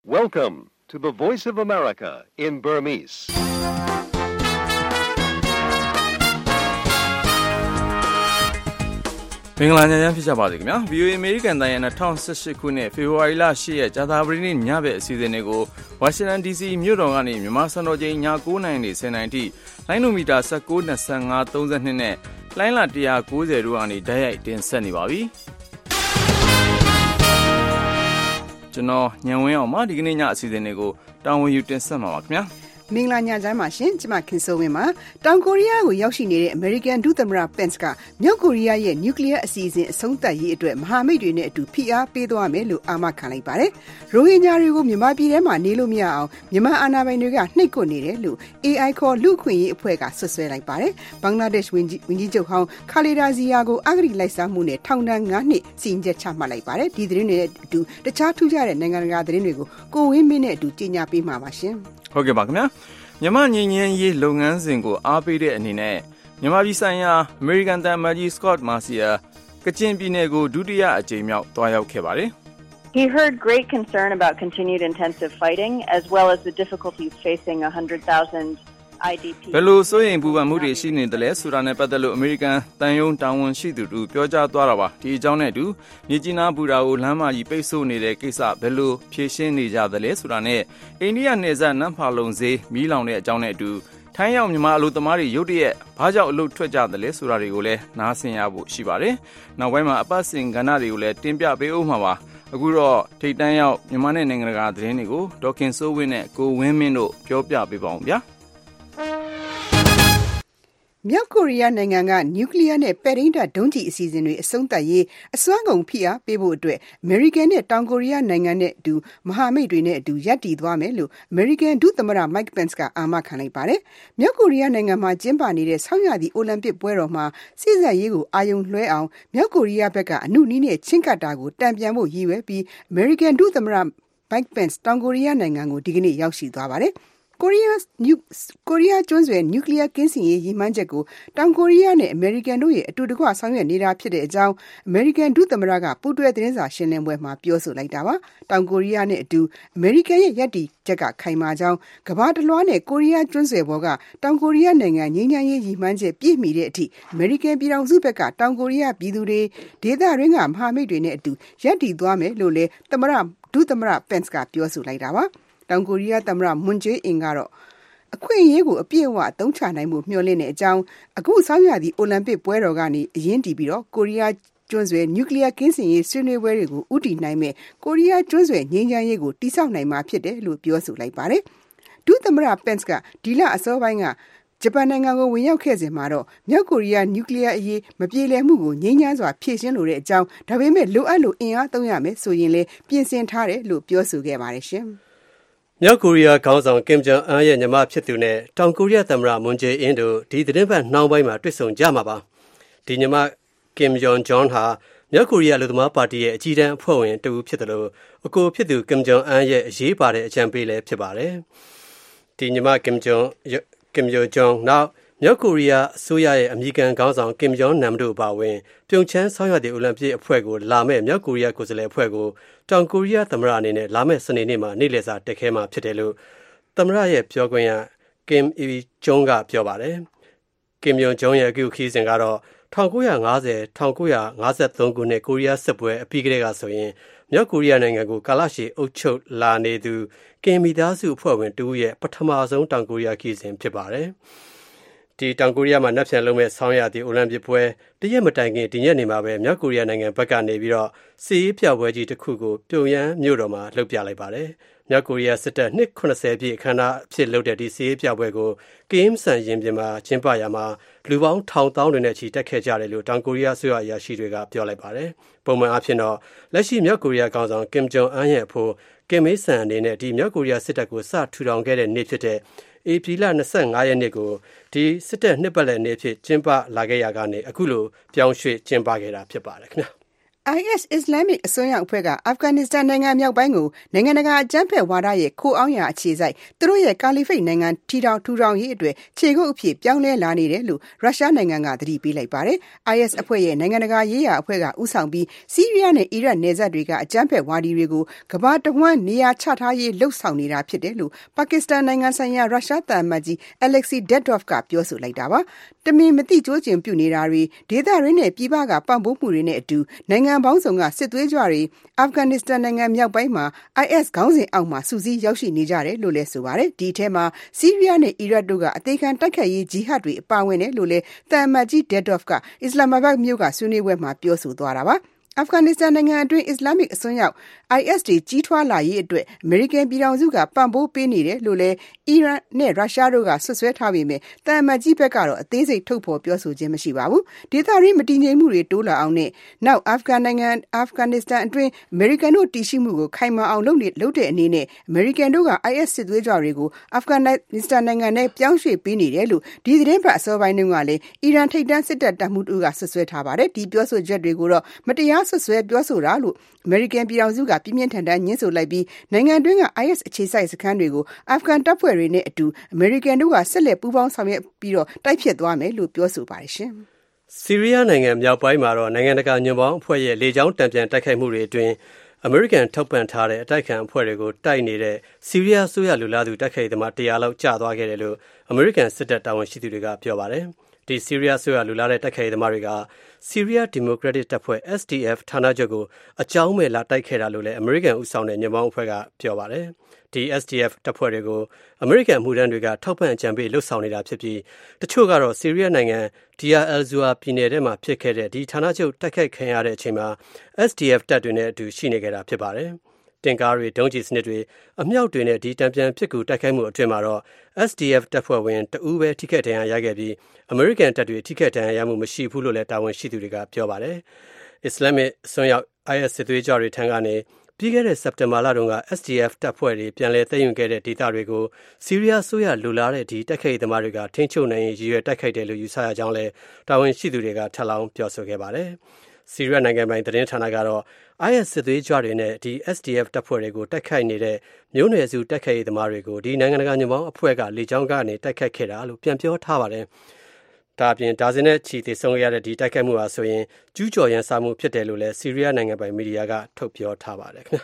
Welcome to the Voice of America in Burmese. ။မင်္ဂလာညချမ်းဖြစ်ကြပါစေခင်ဗျာ VOA American တိုင်းရဲ့2018ခုနှစ်ဖေဖော်ဝါရီလ10ရက်ကြာသပတေးနေ့ညဘက်အစီအစဉ်တွေကို Washington DC မြို့တော်ကနေမြန်မာစံတော်ချိန်ည9:00နာရီနဲ့10:00နာရီထိလိုင်းနိုမီတာ19, 25, 32နဲ့လိုင်းလာ190တို့ကနေဓာတ်ရိုက်တင်ဆက်နေပါပြီ။ကျွန်တော်ညံဝင်းအောင်မှဒီကနေ့ညအစီအစဉ်တွေကိုတာဝန်ယူတင်ဆက်မှာပါခင်ဗျာ။မင်္ဂလာညချမ်းပါရှင်ကျမခင်စိုးဝင်းပါတောင်ကိုရီးယားကိုရောက်ရှိနေတဲ့အမေရိကန်ဒုသမ္မတ Pence ကမြောက်ကိုရီးယားရဲ့နျူကလ িয়ার အစီအစဉ်အဆုံးသတ်ရေးအတွက်မဟာမိတ်တွေနဲ့အတူဖိအားပေးသွားမယ်လို့အာမခံလိုက်ပါတယ်ရိုဟင်ဂျာတွေကိုမြန်မာပြည်ထဲမှာနေလို့မရအောင်မြန်မာအာဏာပိုင်တွေကနှိပ်ကွပ်နေတယ်လို့ AI ခေါ်လူ့အခွင့်အရေးအဖွဲ့ကဆွဆွဲလိုက်ပါတယ်ဘင်္ဂလားဒေ့ရှ်ဝန်ကြီးချုပ်ဟောင်းခါလီဒါဇီယာကိုအဂတိလိုက်စားမှုနဲ့ထောင်ဒဏ်9နှစ်စီရင်ချက်ချမှတ်လိုက်ပါတယ်ဒီသတင်းတွေနဲ့အတူတခြားထူးခြားတဲ့နိုင်ငံတကာသတင်းတွေကိုကိုဝင်းမင်းနဲ့အတူကြေညာပေးမှာပါရှင်ဟုတ်ကဲ့ပါခင်ဗျာမြန်မာငြိမ်းချမ်းရေးလုပ်ငန်းစဉ်ကိုအားပေးတဲ့အနေနဲ့မြန်မာပြည်ဆိုင်ရာအမေရိကန်သံအမတ်ကြီး Scott Marciel ကချင်ပြည်နယ်ကိုဒုတိယအကြိမ်မြောက်တွားရောက်ခဲ့ပါတယ်။ He heard great concern about continued intensive fighting as well as the difficulties facing 100,000 IDP ဘယ်လိုစိုးရိမ်ပူပန်မှုတွေရှိနေသလဲဆိုတာနဲ့ပတ်သက်လို့အမေရိကန်တန်ယုံတာဝန်ရှိသူတို့ပြောကြားသွားတာပါဒီအကြောင်းနဲ့အတူမြေကြီးနားဘူတာကိုလမ်းမကြီးပိတ်ဆို့နေတဲ့ကိစ္စဘယ်လိုဖြေရှင်းနေကြသလဲဆိုတာနဲ့အိန္ဒိယနယ်စပ်နမ်ဖာလုံဈေးမီးလောင်တဲ့အကြောင်းနဲ့အတူထိုင်းရောက်မြန်မာအလုပ်သမားတွေရုတ်တရက်ဘာကြောင့်အလုပ်ထွက်ကြသလဲဆိုတာတွေကိုလည်းနားဆင်ရဖို့ရှိပါတယ်နောက်ပိုင်းမှာအပတ်စဉ်ကဏ္ဍတွေကိုလည်းတင်ပြပေးဦးမှာပါအခုတော့ထိပ်တန်းရောက်မြန်မာနဲ့နိုင်ငံတကာသတင်းတွေကိုဒေါခင်စိုးဝင်းနဲ့ကိုဝင်းမင်းတို့ပြောပြပေးပါအောင်ဗျာမြောက်ကိုရီးယားနိုင်ငံကနျူကလ িয়ার နဲ့ပဲ့ထိန်းတပ်ဒုံးကျည်အစီအစဉ်တွေအဆုံးသတ်ရေးအစွမ်းကုန်ဖိအားပေးဖို့အတွက်အမေရိကန်နဲ့တောင်ကိုရီးယားနိုင်ငံနဲ့အတူမဟာမိတ်တွေနဲ့အတူရပ်တည်သွားမယ်လို့အမေရိကန်ဒုသမ္မတ Mike Pence ကအာမခံလိုက်ပါတယ်။မြောက်ကိုရီးယားနိုင်ငံမှာကျင်းပနေတဲ့ဆောင်းရာသီအိုလံပစ်ပွဲတော်မှာစိစက်ရေးကိုအာရုံလွှဲအောင်မြောက်ကိုရီးယားဘက်ကအနုနည်းနဲ့ချင်းကပ်တာကိုတံပြန်ဖို့ရည်ရွယ်ပြီးအမေရိကန်ဒုသမ္မတ Mike Pence တောင်ကိုရီးယားနိုင်ငံကိုဒီကနေ့ရောက်ရှိသွားပါတယ်။ကိုရီးယားကျွန်းဆွယ်နျူကလ িয়ার ကင်းစင်ရေးရည်မှန်းချက်ကိုတောင်ကိုရီးယားနဲ့အမေရိကန်တို့ရဲ့အတူတကွဆောင်ရွက်နေတာဖြစ်တဲ့အကြောင်းအမေရိကန်ဒုသမ္မတကပူးတွဲသတင်းစာရှင်းလင်းပွဲမှာပြောဆိုလိုက်တာပါတောင်ကိုရီးယားနဲ့အတူအမေရိကန်ရဲ့ရပ်တည်ချက်ကခိုင်မာကြောင်းကမ္ဘာတလွှားနဲ့ကိုရီးယားကျွန်းဆွယ်ဘော်ကတောင်ကိုရီးယားနိုင်ငံငြိမ်းချမ်းရေးရည်မှန်းချက်ပြည့်မီတဲ့အထိအမေရိကန်ပြည်ထောင်စုဘက်ကတောင်ကိုရီးယားပြည်သူတွေဒေသရင်းကမဟာမိတ်တွေနဲ့အတူရပ်တည်သွားမယ်လို့လည်းဒုသမ္မတ Pence ကပြောဆိုလိုက်တာပါတောင်ကိုရီးယားသမ္မတမွန်ဂျေးအင်ကတော့အခွင့်အရေးကိုအပြည့်အဝအသုံးချနိုင်မှုမျှော်လင့်တဲ့အကြောင်းအခုဆောင်းရာသီအိုလံပစ်ပွဲတော်ကနေအရင်တည်ပြီးတော့ကိုရီးယားကျွန်းဆွယ်နျူကလ িয়ার ကင်းစင်ရေးဆွေးနွေးပွဲတွေကိုဥတီနိုင်မဲ့ကိုရီးယားကျွန်းဆွယ်ငြိမ်းချမ်းရေးကိုတိစောက်နိုင်မှာဖြစ်တယ်လို့ပြောဆိုလိုက်ပါတယ်ဒုသမ္မတ Pence ကဒီလအစောပိုင်းကဂျပန်နိုင်ငံကိုဝင်ရောက်ခဲ့စဉ်မှာတော့မြောက်ကိုရီးယားနျူကလ িয়ার အရေးမပြေလည်မှုကိုငြိမ်းချမ်းစွာဖြေရှင်းလိုတဲ့အကြောင်းဒါပေမဲ့လိုအပ်လို့အင်အားသုံးရမယ်ဆိုရင်လည်းပြင်ဆင်ထားတယ်လို့ပြောဆိုခဲ့ပါတယ်ရှင်မြောက်ကိုရီးယားခေါင်းဆောင်ကင်ဂျုံအန်ရဲ့ညီမဖြစ်သူနဲ့တောင်ကိုရီးယားသမ္မတမွန်ဂျေအင်းတို့ဒီသတင်းပတ်နှောင်းပိုင်းမှာတွေ့ဆုံကြမှာပါဒီညီမကင်ဂျုံဂျွန်ဟာမြောက်ကိုရီးယားလူသမားပါတီရဲ့အကြီးတန်းအဖွဲ့ဝင်တူဖြစ်တယ်လို့အကိုဖြစ်သူကင်ဂျုံအန်ရဲ့အရေးပါတဲ့အကြံပေးလည်းဖြစ်ပါတယ်ဒီညီမကင်ဂျုံဂျွန်နောက်မြောက်ကိုရီးယားအစိုးရရဲ့အမေရိကန်ခေါင်းဆောင်ကင်ဂျုံနမ်တို့ပါဝင်ပြုံချမ်းဆောင်းရာသီအိုလံပစ်အဖွဲ့ကိုလာမဲ့မြောက်ကိုရီးယားကိုယ်စားလှယ်အဖွဲ့ကိုတောင်ကိုရီးယားသမ္မတအနေနဲ့လာမဲ့စနေနေ့မှာနေ့လည်စာတက်ခဲမှာဖြစ်တယ်လို့သမ္မတရဲ့ပြောခွင့်ရကင်အီဂျုံကပြောပါတယ်ကင်ဂျုံရဲ့အခုခီးစဉ်ကတော့1950-1953ခုနှစ်ကိုရီးယားစစ်ပွဲအပြီးကတည်းကဆိုရင်မြောက်ကိုရီးယားနိုင်ငံကိုကာလရှည်အုပ်ချုပ်လာနေသူကင်မီသားစုအဖွဲ့ဝင်တူရဲ့ပထမဆုံးတောင်ကိုရီးယားခီးစဉ်ဖြစ်ပါတယ်ဒီတောင်ကိုရီးယားမှာနက်ဖြန်လုံးမဲ့ဆောင်းရာသီအိုလံပစ်ပွဲတရက်မတိုင်ခင်ဒီညနေမှာပဲမြောက်ကိုရီးယားနိုင်ငံဘက်ကနေပြီးတော့စီးရေးပြပွဲကြီးတစ်ခုကိုပြုံယမ်းမြို့တော်မှာလှုပ်ပြလိုက်ပါတယ်မြောက်ကိုရီးယားစစ်တပ်နှစ်80ပြည့်အခမ်းအနားအဖြစ်လုပ်တဲ့ဒီစီးရေးပြပွဲကိုကင်းဆန်ရင်ပြင်မှာကျင်းပရာမှာလူပေါင်းထောင်သောင်းတွေနဲ့ချီတက်ခဲ့ကြတယ်လို့တောင်ကိုရီးယားအစိုးရအရာရှိတွေကပြောလိုက်ပါတယ်ပုံမှန်အားဖြင့်တော့လက်ရှိမြောက်ကိုရီးယားကောင်ဆောင်ကင်ဂျုံအန်ရဲ့အဖို့ကင်မေးဆန်အနေနဲ့ဒီမြောက်ကိုရီးယားစစ်တပ်ကိုစထူထောင်ခဲ့တဲ့နေ့ဖြစ်တဲ့ဧပြီလ25ရက်နေ့ကိုဒီစစ်တပ်နှစ်ပတ်လည်နေ့ဖြစ်ကျင်းပလာခဲ့ရကနေအခုလိုပြောင်းရွှေ့ကျင်းပခဲ့တာဖြစ်ပါတယ်ခင်ဗျာ IS အစ္စလာမစ်အစွန်းရောက်အဖွဲ့ကအာဖဂန်နစ္စတန်နိုင်ငံမြောက်ပိုင်းကိုနိုင်ငံတကာအကြမ်းဖက်ဝါဒရဲ့ခိုးအောင်းရာအခြေစိုက်သူတို့ရဲ့ကာလီဖိတ်နိုင်ငံထူထောင်ရေးအတွက်ခြေကုပ်အဖြစ်ပြောင်းလဲလာနေတယ်လို့ရုရှားနိုင်ငံကသတိပေးလိုက်ပါတယ်။ IS အဖွဲ့ရဲ့နိုင်ငံတကာရေးရာအဖွဲ့ကဦးဆောင်ပြီးဆီးရီးယားနဲ့အီရတ်နယ်စပ်တွေကအကြမ်းဖက်ဝါဒီတွေကိုကမ္ဘာတဝန်းနေရာချထားရေးလှုံ့ဆော်နေတာဖြစ်တယ်လို့ပါကစ္စတန်နိုင်ငံဆိုင်ရာရုရှားသံအမတ်ကြီး Alexei Dedov ကပြောဆိုလိုက်တာပါ။တမင်မသိကြိုးကျင်ပြုနေတာတွေဒေသရင်းနဲ့ပြည်ပကပံ့ပိုးမှုတွေနဲ့အတူနိုင်ငံပေါင်းစုံကစစ်သွေးကြွတွေအာဖဂန်နစ္စတန်နိုင်ငံမြောက်ပိုင်းမှာ IS ခေါင်းစဉ်အောက်မှာစုစည်းရောက်ရှိနေကြတယ်လို့လည်းဆိုပါတယ်။ဒီထဲမှာဆီးရီးယားနဲ့အီရတ်တို့ကအသေးခံတိုက်ခိုက်ရေးဂျီဟတ်တွေအပါအဝင်တယ်လို့လည်းသံအမတ်ကြီး Dedov ကအစ္စလာမ္မာဘတ်မြို့ကဆွေးနွေးပွဲမှာပြောဆိုသွားတာပါ။အာဖဂန်နစ္စတန်နိုင်ငံအတွင်းအစ္စလာမစ်အစွန်းရောက် IS တွေကြီးထွားလာရေးအတွက်အမေရိကန်ပြည်ထောင်စုကပံ့ပိုးပေးနေတယ်လို့လည်းအီရန်နဲ့ရုရှားတို့ကဆွဆွဲထားပေမဲ့တန်အမတ်ကြီးဘက်ကတော့အသေးစိတ်ထုတ်ဖော်ပြောဆိုခြင်းမရှိပါဘူး။ဒေသရင်းမတည်ငြိမ်မှုတွေတိုးလာအောင်နဲ့နောက်အာဖဂန်နစ္စတန်အတွင်းအမေရိကန်တို့တည်ရှိမှုကိုခိုင်မာအောင်လုပ်တဲ့အနေနဲ့အမေရိကန်တို့က IS စစ်သွေးကြွတွေကိုအာဖဂန်နစ္စတန်နိုင်ငံနဲ့ပြောင်းရွှေ့ပေးနေတယ်လို့ဒီသတင်းပတ်အစောပိုင်းတုန်းကလည်းအီရန်ထိပ်တန်းစစ်တပ်တပ်မှူးတို့ကဆွဆွဲထားပါတယ်။ဒီပြောဆိုချက်တွေကိုတော့မတရားဆွဆွဲပြောဆိုတာလို့အမေရိကန်ပြည်ထောင်စုကပြင်းပြင်းထန်ထန်ညှင်းဆိုလိုက်ပြီးနိုင်ငံတွင်းက IS အခြေစိုက်စခန်းတွေကိုအာဖဂန်တပ်ဖွဲ့တွေနဲ့အတူအမေရိကန်တို့ကဆက်လက်ပူးပေါင်းဆောင်ရွက်ပြီးတော့တိုက်ဖြတ်သွားမယ်လို့ပြောဆိုပါတယ်ရှင်။ဆီးရီးယားနိုင်ငံမြောက်ပိုင်းမှာတော့နိုင်ငံတကာညွန့်ပေါင်းအဖွဲ့ရဲ့လေကြောင်းတံပြန်တိုက်ခိုက်မှုတွေအတွင်းအမေရိကန်ထောက်ပံ့ထားတဲ့အတိုက်ခံအဖွဲ့တွေကိုတိုက်နေတဲ့ဆီးရီးယားဆိုရလူလာသူတိုက်ခိုက်သမား100လောက်ကြာသွားခဲ့တယ်လို့အမေရိကန်စစ်တပ်တာဝန်ရှိသူတွေကပြောပါတယ်။ဒီဆီးရီးယားဆိုရလူလာတဲ့တိုက်ခိုက်သမားတွေကဆီးရီးယားဒီမိုကရက်တစ်တပ်ဖွဲ့ SDF ဌာနချုပ်ကိုအကြောင်းမဲ့လာတိုက်ခဲ့တာလို့လည်းအမေရိကန်ဦးဆောင်တဲ့ညွန့်ပေါင်းအဖွဲ့ကပြောပါတယ်။ဒီ SDF တပ်ဖွဲ့တွေကိုအမေရိကန်မှုထမ်းတွေကထောက်ပံ့အကြံပေးလှုပ်ဆောင်နေတာဖြစ်ပြီးတချို့ကတော့ဆီးရီးယားနိုင်ငံ Deir el-Zour ပြည်နယ်ထဲမှာဖြစ်ခဲ့တဲ့ဒီဌာနချုပ်တိုက်ခိုက်ခံရတဲ့အချိန်မှာ SDF တပ်တွေနဲ့အတူရှိနေကြတာဖြစ်ပါတယ်။တင်ကားတွေဒုံးကျည်စနစ်တွေအမြောက်တွေနဲ့ဒီတံပြန်ဖြစ်ကူတိုက်ခိုက်မှုအတွင်းမှာတော့ SDF တပ်ဖွဲ့ဝင်တဦးပဲထိခိုက်ဒဏ်ရာရခဲ့ပြီးအမေရိကန်တပ်တွေထိခိုက်ဒဏ်ရာရမှုမရှိဘူးလို့လည်းတာဝန်ရှိသူတွေကပြောပါတယ်။အစ္စလာမစ်အစွန်းရောက် IS စစ်သွေးကြွတွေထံကနေပြီးခဲ့တဲ့စက်တင်ဘာလတုန်းက SDF တပ်ဖွဲ့တွေပြန်လည်သိမ်းယူခဲ့တဲ့ဒေသတွေကိုဆီးရီးယားဆိုရလူလာတဲ့ဒီတိုက်ခိုက်သမားတွေကထိန်းချုပ်နိုင်ရည်ရွယ်တိုက်ခိုက်တယ်လို့ယူဆရကြောင်းလည်းတာဝန်ရှိသူတွေကထပ်လောင်းပြောဆိုခဲ့ပါတယ်။ဆီးရီးယားနိုင်ငံပိုင်သတင်းဌာနကတော့ IS စစ်သွေးကြွတွေနဲ့ဒီ SDF တပ်ဖွဲ့တွေကိုတိုက်ခိုက်နေတဲ့မျိုးနွယ်စုတိုက်ခိုက်သမားတွေကိုဒီနိုင်ငံတကာညွန့်ပေါင်းအဖွဲ့ကလေကြောင်းကနေတိုက်ခိုက်ခဲ့တာလို့ပြန်ပြောထားပါတယ်။ဒါအပြင်ဒါဇင်နဲ့ချီသေဆုံးခဲ့ရတဲ့ဒီတိုက်ခိုက်မှုဟာဆိုရင်ကျူးကျော်ရန်စမှုဖြစ်တယ်လို့လည်းဆီးရီးယားနိုင်ငံပိုင်မီဒီယာကထုတ်ပြောထားပါတယ်ခင်ဗျာ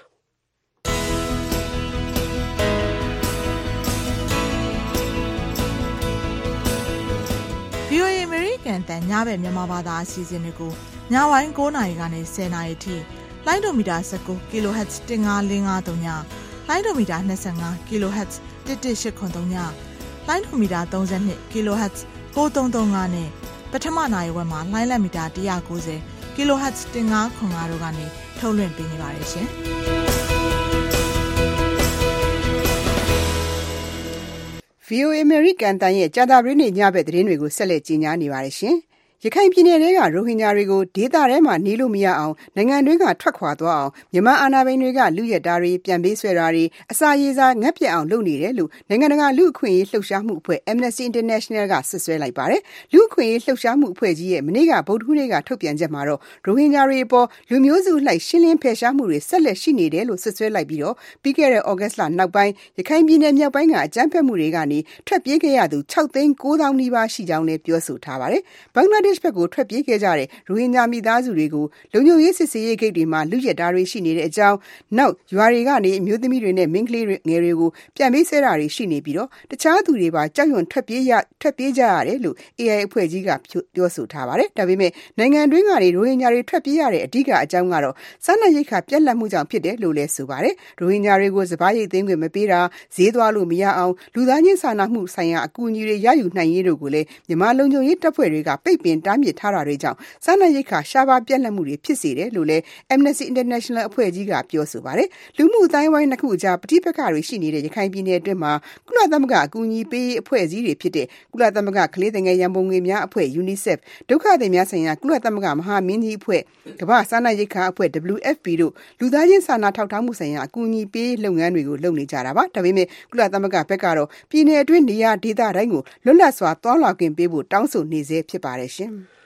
။ VOA American တန်ညဘက်မြန်မာဘာသာအစီအစဉ်တွေကိုညပိုင်း9:00နာရီကနေ10:00နာရီထိလိုင်းဒိုမီတာ19 kHz 15553ညလိုင်းဒိုမီတာ25 kHz 11883ညလိုင်းဒိုမီတာ32 kHz 9335နဲ့ပထမနိုင်ဝက်မှာလိုင်းလက်မီတာ190 kHz 1505တို့ကနေထုတ်လွှင့်ပေးနေပါတယ်ရှင်။ VOA American တန်ရဲ့ကြာသပတေးနေ့ညဘက်သတင်းတွေကိုဆက်လက်ကြီးညာနေပါတယ်ရှင်။ရခိုင်ပြည်နယ်ထဲကရိုဟင်ဂျာတွေကိုဒေသထဲမှာနေလို့မရအောင်နိုင်ငံတွင်းကထွက်ခွာသွားအောင်မြန်မာအာဏာပိုင်တွေကလူရက်တာတွေပြန်ပေးဆွဲတာတွေအစာရေစာငတ်ပြတ်အောင်လုပ်နေတယ်လို့နိုင်ငံတကာလူ့အခွင့်အရေးလှုပ်ရှားမှုအဖွဲ့ Amnesty International ကဆွဆွဲလိုက်ပါတယ်။လူ့အခွင့်အရေးလှုပ်ရှားမှုအဖွဲ့ကြီးရဲ့မနေ့ကဗုဒ္ဓဟူးနေ့ကထုတ်ပြန်ချက်မှာတော့ရိုဟင်ဂျာတွေအပေါ်လူမျိုးစုလိုက်ရှင်းလင်းဖယ်ရှားမှုတွေဆက်လက်ရှိနေတယ်လို့ဆွဆွဲလိုက်ပြီးတော့ပြီးခဲ့တဲ့ဩဂတ်လနောက်ပိုင်းရခိုင်ပြည်နယ်မြောက်ပိုင်းကအကြမ်းဖက်မှုတွေကနေထွက်ပြေးခဲ့ရသူ6,900,000 နီးပါးရှိကြောင်းလည်းပြောဆိုထားပါတယ်။ဘင်္ဂလားဒေ့ရှ်ဘက်ကိုထွက်ပြေးခဲ့ကြတဲ့ရိုဟင်ဂျာမိသားစုတွေကိုလုံခြုံရေးစစ်ဆေးရေးဂိတ်တွေမှာလူရက်တာတွေရှိနေတဲ့အကြောင်းနောက်ရွာတွေကနေအမျိုးသမီးတွေနဲ့မိန်းကလေးငယ်တွေကိုပြန်ပေးဆဲတာတွေရှိနေပြီးတော့တခြားသူတွေပါကြောက်ရွံ့ထွက်ပြေးကြရတယ်လို့ AI အဖွဲ့ကြီးကပြောဆိုထားပါတယ်။ဒါပေမဲ့နိုင်ငံတွင်းကနေရိုဟင်ဂျာတွေထွက်ပြေးရတဲ့အဓိကအကြောင်းကတော့စားနပ်ရိက္ခာပြတ်လတ်မှုကြောင့်ဖြစ်တယ်လို့လည်းဆိုပါတယ်။ရိုဟင်ဂျာတွေကိုစပါးရိတ်သိမ်းခွင့်မပေးတာဈေးသွားလို့မရအောင်လူသားချင်းစာနာမှုဆိုင်ရာအကူအညီတွေရယူနိုင်ရေးတို့ကိုလည်းမြန်မာလုံခြုံရေးတပ်ဖွဲ့တွေကပိတ်ပင်တားမြစ်ထားတာတွေကြောင့်စားနပ်ရိက္ခာရှားပါးပြတ်လတ်မှုတွေဖြစ်စေတယ်လို့လည်း Amnesty International အဖွဲ့ကြီးကပြောဆိုပါတယ်။လူမှုအတိုင်းဝိုင်းနှစ်ခုကြားပဋိပက္ခတွေရှိနေတဲ့ရခိုင်ပြည်နယ်အတွင်းမှာကုလသမဂ္ဂအကူအညီပေးရေးအဖွဲ့အစည်းတွေဖြစ်တဲ့ကုလသမဂ္ဂကလေးငယ်ရန်ပုံငွေများအဖွဲ့ UNICEF ဒုက္ခသည်များဆိုင်ရာကုလသမဂ္ဂမဟာမင်းကြီးအဖွဲ့ကမ္ဘာ့စားနပ်ရိက္ခာအဖွဲ့ WFP တို့လူသားချင်းစာနာထောက်ထားမှုဆိုင်ရာအကူအညီပေးလုပ်ငန်းတွေကိုလုပ်နေကြတာပါ။ဒါပေမဲ့ကုလသမဂ္ဂဘက်ကတော့ပြည်နယ်အတွင်းနေရာဒေသတိုင်းကိုလွတ်လပ်စွာသွားလာခွင့်ပေးဖို့တောင်းဆိုနေဆဲဖြစ်ပါတယ်ရှင်။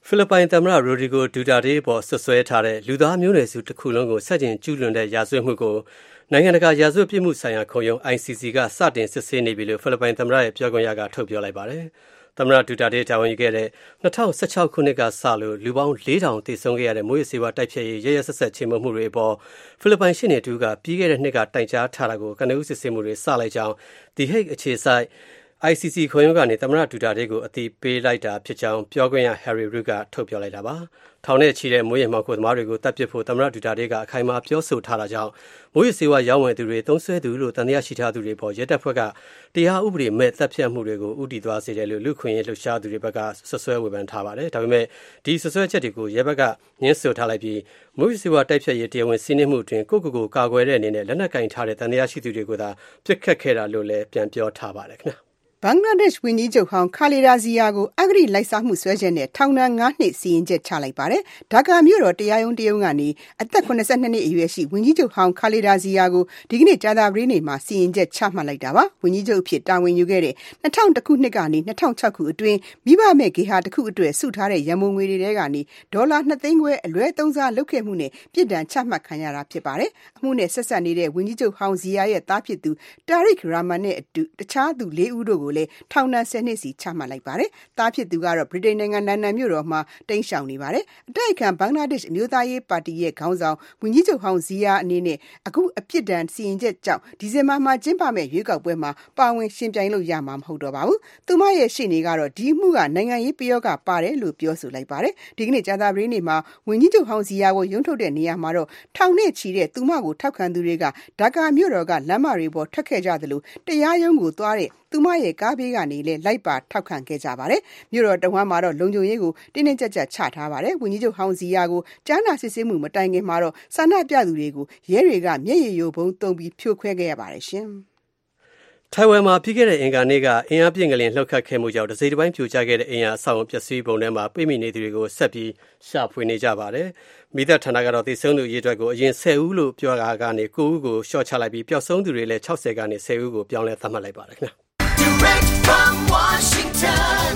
ဖိလစ်ပိုင်သမ္မတရိုဒရီဂိုဒူတာတေးပေါ်ဆွဆွဲထားတဲ့လူသားမျိုးနွယ်စုတစ်ခုလုံးကိုဆက်ကျင်ကျူးလွန်တဲ့ရာဇဝတ်မှုကိုနိုင်ငံတကာရာဇဝတ်ပြစ်မှုဆိုင်ရာခုံရုံး ICC ကစတင်စစ်ဆေးနေပြီလို့ဖိလစ်ပိုင်သမ္မတရဲ့ပြောခွင့်ရကထုတ်ပြောလိုက်ပါတယ်။သမ္မတဒူတာတေးတာဝန်ယူခဲ့တဲ့2016ခုနှစ်ကစလို့လူပေါင်း4000သေဆုံးခဲ့ရတဲ့မွေးစေဝါတိုက်ဖျက်ရေးရရဆက်ဆက်ချေမှုမှုတွေအပေါ်ဖိလစ်ပိုင်ရှေ့နေတူကပြီးခဲ့တဲ့နှစ်ကတိုင်ကြားထားတာကိုကနဦးစစ်ဆေးမှုတွေစလိုက်ကြောင်း The Hague အခြေစိုက် ICC ခုံရုံးကနေသမ္မတဒူတာတေးကိုအသိပေးလိုက်တာဖြစ်ကြောင်းပြောခွင့်ရ Harry Root ကထုတ်ပြောလိုက်တာပါ။ထောင်နဲ့ချီတဲ့မွေးရမှောက်ခိုသမားတွေကိုတပ်ပစ်ဖို့သမ္မတဒူတာတေးကအခိုင်အမာပြောဆိုထားတာကြောင့်မွေးစေဝါရောင်းဝယ်သူတွေသုံးစွဲသူလို့တန်တရားရှိထားသူတွေပေါ်ရဲတပ်ဖွဲ့ကတရားဥပဒေမဲ့တပ်ဖြတ်မှုတွေကိုဥတီသွားစေတယ်လို့လူခွင့်ရေးလှုပ်ရှားသူတွေဘက်ကဆွဆွဲဝေဖန်ထားပါတယ်။ဒါပေမဲ့ဒီဆွဆွဲချက်တွေကိုရဲဘက်ကညှင်းဆိုထားလိုက်ပြီးမွေးစေဝါတိုက်ဖြတ်ရေးတရားဝင်စီးနှင်းမှုအတွင်းကိုကာကွယ်တဲ့အနေနဲ့လက်နက်ကင်ထားတဲ့တန်တရားရှိသူတွေကိုသာပြစ်ခတ်ခဲ့တာလို့လည်းပြန်ပြောထားပါတယ်ခင်ဗျာ။ဘင်္ဂလားဒေ့ရှ်ဝန်ကြီးချုပ်ဟောင်းခါလီဒါဇီယာကိုအဂတိလိုက်စားမှုစွဲချက်နဲ့ထောင်ဒဏ်9နှစ်စီရင်ချက်ချလိုက်ပါတယ်။ဒါကာမြို့တော်တရားရုံးကနေအသက်82နှစ်အရွယ်ရှိဝန်ကြီးချုပ်ဟောင်းခါလီဒါဇီယာကိုဒီကနေ့ကြာသပတေးနေ့မှာစီရင်ချက်ချမှတ်လိုက်တာပါ။ဝန်ကြီးချုပ်အဖြစ်တာဝန်ယူခဲ့တဲ့2000ခုနှစ်ကနေ2006ခုအတွင်းမိဘမဲ့ဂေဟာတစ်ခုအတွက်စုထားတဲ့ရန်ပုံငွေတွေထဲကနေဒေါ်လာ2သိန်းခွဲအလွဲသုံးစားလုပ်ခဲ့မှုနဲ့ပြစ်ဒဏ်ချမှတ်ခံရတာဖြစ်ပါတယ်။အမှုနဲ့ဆက်ဆက်နေတဲ့ဝန်ကြီးချုပ်ဟောင်းဇီယာရဲ့သားဖြစ်သူတာရစ်ရာမန်နဲ့အတူတခြားသူ4ဦးတို့ကိုလည်းထောင်ဒဏ်10နှစ်စီချမှတ်လိုက်ပါတယ်။သားဖြစ်သူကတော့ဗြိတိန်နိုင်ငံလန်ဒန်မြို့တော်မှာတိမ်းရှောင်နေပါတယ်။အတိုက်အခံဘင်္ဂလားဒေ့ရှ်အမျိုးသားရေးပါတီရဲ့ခေါင်းဆောင်ဝန်ကြီးချုပ်ဟောင်းဇီယာအနေနဲ့အခုအပြစ်ဒဏ်စီရင်ချက်ကြောင့်ဒီဇင်ဘာမှာကျင်းပမယ့်ရွေးကောက်ပွဲမှာပါဝင်ရှင်ပြိုင်လို့ရမှာမဟုတ်တော့ပါဘူး။သူမရဲ့ရှေ့နေကတော့ဒီအမှုကနိုင်ငံရေးပယောဂပါတယ်လို့ပြောဆိုလိုက်ပါတယ်။ဒီကနေ့ကြာသပတေးနေ့မှာဝန်ကြီးချုပ်ဟောင်းဇီယာကိုရုံးထုတ်တဲ့နေရာမှာတော့ထောင်နဲ့ချီတဲ့သူမကိုထောက်ခံသူတွေကဒါကာမြို့တော်ကလမ်းမတွေပေါ်ထွက်ခဲ့ကြသလိုတရားရုံးကိုသွားတဲ့သူမရဲ့ကားဘေးကနေလည်းလိုက်ပါထောက်ခံခဲ့ကြပါတယ်။မြို့တော်တဝမ်းမှာတော့လုံခြုံရေးကိုတင်းတင်းကြပ်ကြပ်ချထားပါတယ်။ဝန်ကြီးချုပ်ဟောင်းဇီယာကိုကြားနာစစ်ဆေးမှုမတိုင်ခင်မှာတော့ဆန္ဒပြသူတွေကိုရဲတွေကမျက်ရည်ယိုဗုံးသုံးပြီးဖြိုခွဲခဲ့ရပါတယ်ရှင်။ထိုင်ဝမ်မှာပြီးခဲ့တဲ့အင်္ဂါနေ့ကအင်အားပြင်းကလေးလှုပ်ခတ်ခဲ့မှုကြောင့်တစိမ့်တစ်ပိုင်းပြိုကျခဲ့တဲ့အင်အားအဆောက်အုံပျက်စီးပုံထဲမှာပိတ်မိနေသူတွေကိုဆက်ပြီးရှာဖွေနေကြပါတယ်။မိသက်ဌာနကတော့သေဆုံးသူအရေအတွက်ကိုအရင်10ဦးလို့ပြောတာကနေ9ဦးကိုရှော့ချလိုက်ပြီးပျောက်ဆုံးသူတွေလည်း60ကနေ10ဦးကိုပြောင်းလဲသတ်မှတ်လိုက်ပါတယ်ခင်ဗျာ။ Direct from Washington,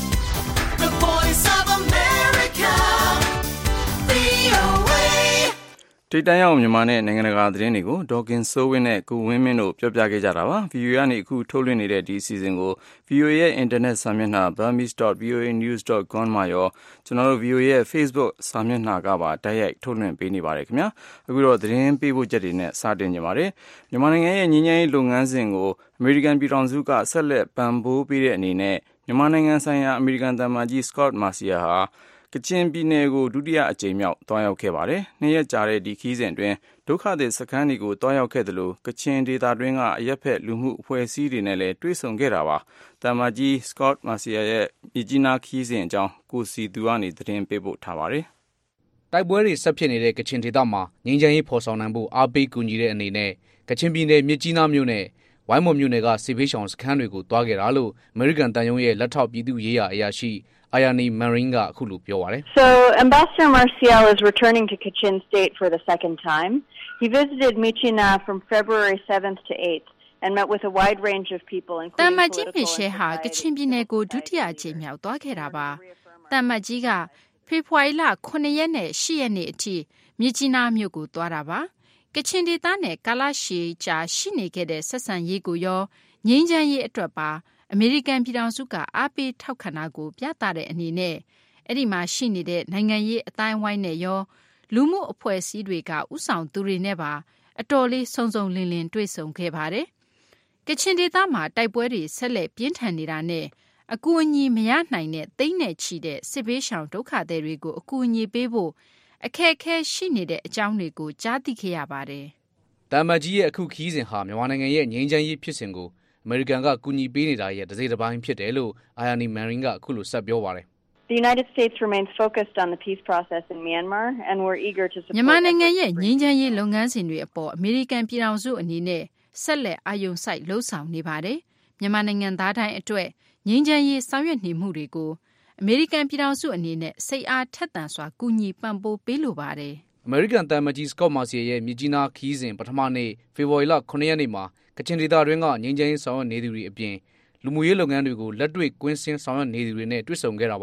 the voice of America, VOA တိတ်တန်းရောက်မြန်မာနဲ့နိုင်ငံတကာသတင်းတွေကိုဒေါကင်ဆိုးဝင်းနဲ့ကိုဝင်းမင်းတို့ပြောပြခဲ့ကြတာပါ။ VOA ကနေအခုထုတ်လွှင့်နေတဲ့ဒီအစီအစဉ်ကို VOA ရဲ့ internet စာမျက်နှာ burmese.voanews.com မှာရောကျွန်တော်တို့ VOA ရဲ့ Facebook စာမျက်နှာကပါတိုက်ရိုက်ထုတ်လွှင့်ပေးနေပါတယ်ခင်ဗျာ။အခုတော့သတင်းပေးပို့ချက်တွေနဲ့စတင်ကြပါမယ်။မြန်မာနိုင်ငံရဲ့ငြိမ်းချမ်းရေးလုပ်ငန်းစဉ်ကိုအမေရိကန်ပြည်ထောင်စုကဆက်လက်ပံ့ပိုးပေးတဲ့အနေနဲ့မြန်မာနိုင်ငံဆိုင်ရာအမေရိကန်သံအမတ်ကြီး Scott Marciel ဟာကချင်ပြည်နယ်ကိုဒုတိယအကြိမ်မြောက်တွားရောက်ခဲ့ပါတယ်။နှစ်ရက်ကြာတဲ့ဒီခရီးစဉ်အတွင်းဒုက္ခသည်စခန်းတွေကိုတွားရောက်ခဲ့သလိုကချင်ဒေသတွင်းကအရက်ဖက်လူမှုအဖွဲ့အစည်းတွေနဲ့လည်းတွေ့ဆုံခဲ့တာပါ။သံအမတ်ကြီး Scott Marciel ရဲ့မြစ်ကြီးနားခရီးစဉ်အကြောင်းကိုစီသူကနေသတင်းပေးပို့ထားပါတယ်။တိုက်ပွဲတွေဆက်ဖြစ်နေတဲ့ကချင်ဒေသမှာငြိမ်းချမ်းရေးဖော်ဆောင်နိုင်ဖို့အားပေးကူညီတဲ့အနေနဲ့ကချင်ပြည်နယ်မြစ်ကြီးနားမြို့နဲ့ဝိုင်းမော်မြို့နယ်ကစစ်ဘေးရှောင်စခန်းတွေကိုတွားခဲ့တာလို့အမေရိကန်တန်ယုံရဲ့လက်ထောက်ပြည်သူ့ရေးရာအရာရှိAyani Marine ကအခုလိုပြောပါတယ်။ So Ambassador Marciel is returning to Kachin State for the second time. He visited Myitkyina from February 7th to 8th and met with a wide range of people including တမတ်ကြီးဖြစ်ရှဲဟာကချင်ပြည်နယ်ကိုဒုတိယအကြိမ်မြောက်တွားခဲ့တာပါ။တမတ်ကြီးကဖေဖော်ဝါရီလ9ရက်နဲ့10ရက်နေ့အထိမြစ်ကြီးနားမြို့ကိုတွားတာပါ။ကချင်ဒေသနဲ့ကာလရှည်ကြာရှိနေခဲ့တဲ့ဆက်ဆံရေးကိုရောငြိမ်းချမ်းရေးအတွက်ပါအမေရိကန်ပြည်ထောင်စုကအားပေးထောက်ခံတာကိုပြသတဲ့အနေနဲ့အဲ့ဒီမှာရှိနေတဲ့နိုင်ငံရေးအတိုင်းဝိုင်းနဲ့ရောလူမှုအဖွဲ့အစည်းတွေကဥဆောင်သူတွေနဲ့ပါအတော်လေးစုံစုံလင်လင်တွေ့ဆုံခဲ့ပါတယ်။ကချင်ဒေသမှာတိုက်ပွဲတွေဆက်လက်ပြင်းထန်နေတာနဲ့အကူအညီမရနိုင်တဲ့သိန်းနဲ့ချီတဲ့စစ်ဘေးရှောင်ဒုက္ခသည်တွေကိုအကူအညီပေးဖို့အခက်အခဲရှိနေတဲ့အကြောင်းတွေကိုကြားသိခဲ့ရပါတယ်။တမတ်ကြီးရဲ့အခုခီးစဉ်ဟာမြန်မာနိုင်ငံရဲ့ငြိမ်းချမ်းရေးဖြစ်စဉ်ကိုအမေရိကန်ကကူညီပေးနေတာရဲ့တစ်စိတ်တစ်ပိုင်းဖြစ်တယ်လို့ Ayani Marine ကအခုလိုဆက်ပြောပါတယ်။ The United States remains focused on the peace process in Myanmar and we're eager to support မြန်မာနိုင်ငံရဲ့ငြိမ်းချမ်းရေးလုပ်ငန်းစဉ်တွေအပေါ်အမေရိကန်ပြည်ထောင်စုအနေနဲ့ဆက်လက်အာရုံစိုက်လှုံ့ဆော်နေပါတယ်။မြန်မာနိုင်ငံသားတိုင်းအတွက်ငြိမ်းချမ်းရေးဆောင်ရွက်နေမှုတွေကိုအမေရိကန်ပြည်ထောင်စုအနေနဲ့စိတ်အားထက်သန်စွာကူညီပံ့ပိုးပေးလိုပါတယ်။အမေရိကန်သံအမတ်ကြီး Scott Marciel ရဲ့မြစ်ကြီးနားခီးစဉ်ပထမနေ့ဖေဖော်ဝါရီလ9ရက်နေ့မှာကချင်ဒေသတွင်းကငြိမ်းချမ်းရေးဆောင်ရွက်နေသူတွေအပြင်လူမှုရေးလုပ်ငန်းတွေကိုလက်တွေ့ကွင်းဆင်းဆောင်ရွက်နေသူတွေနဲ့တွေ့ဆုံခဲ့တာပါက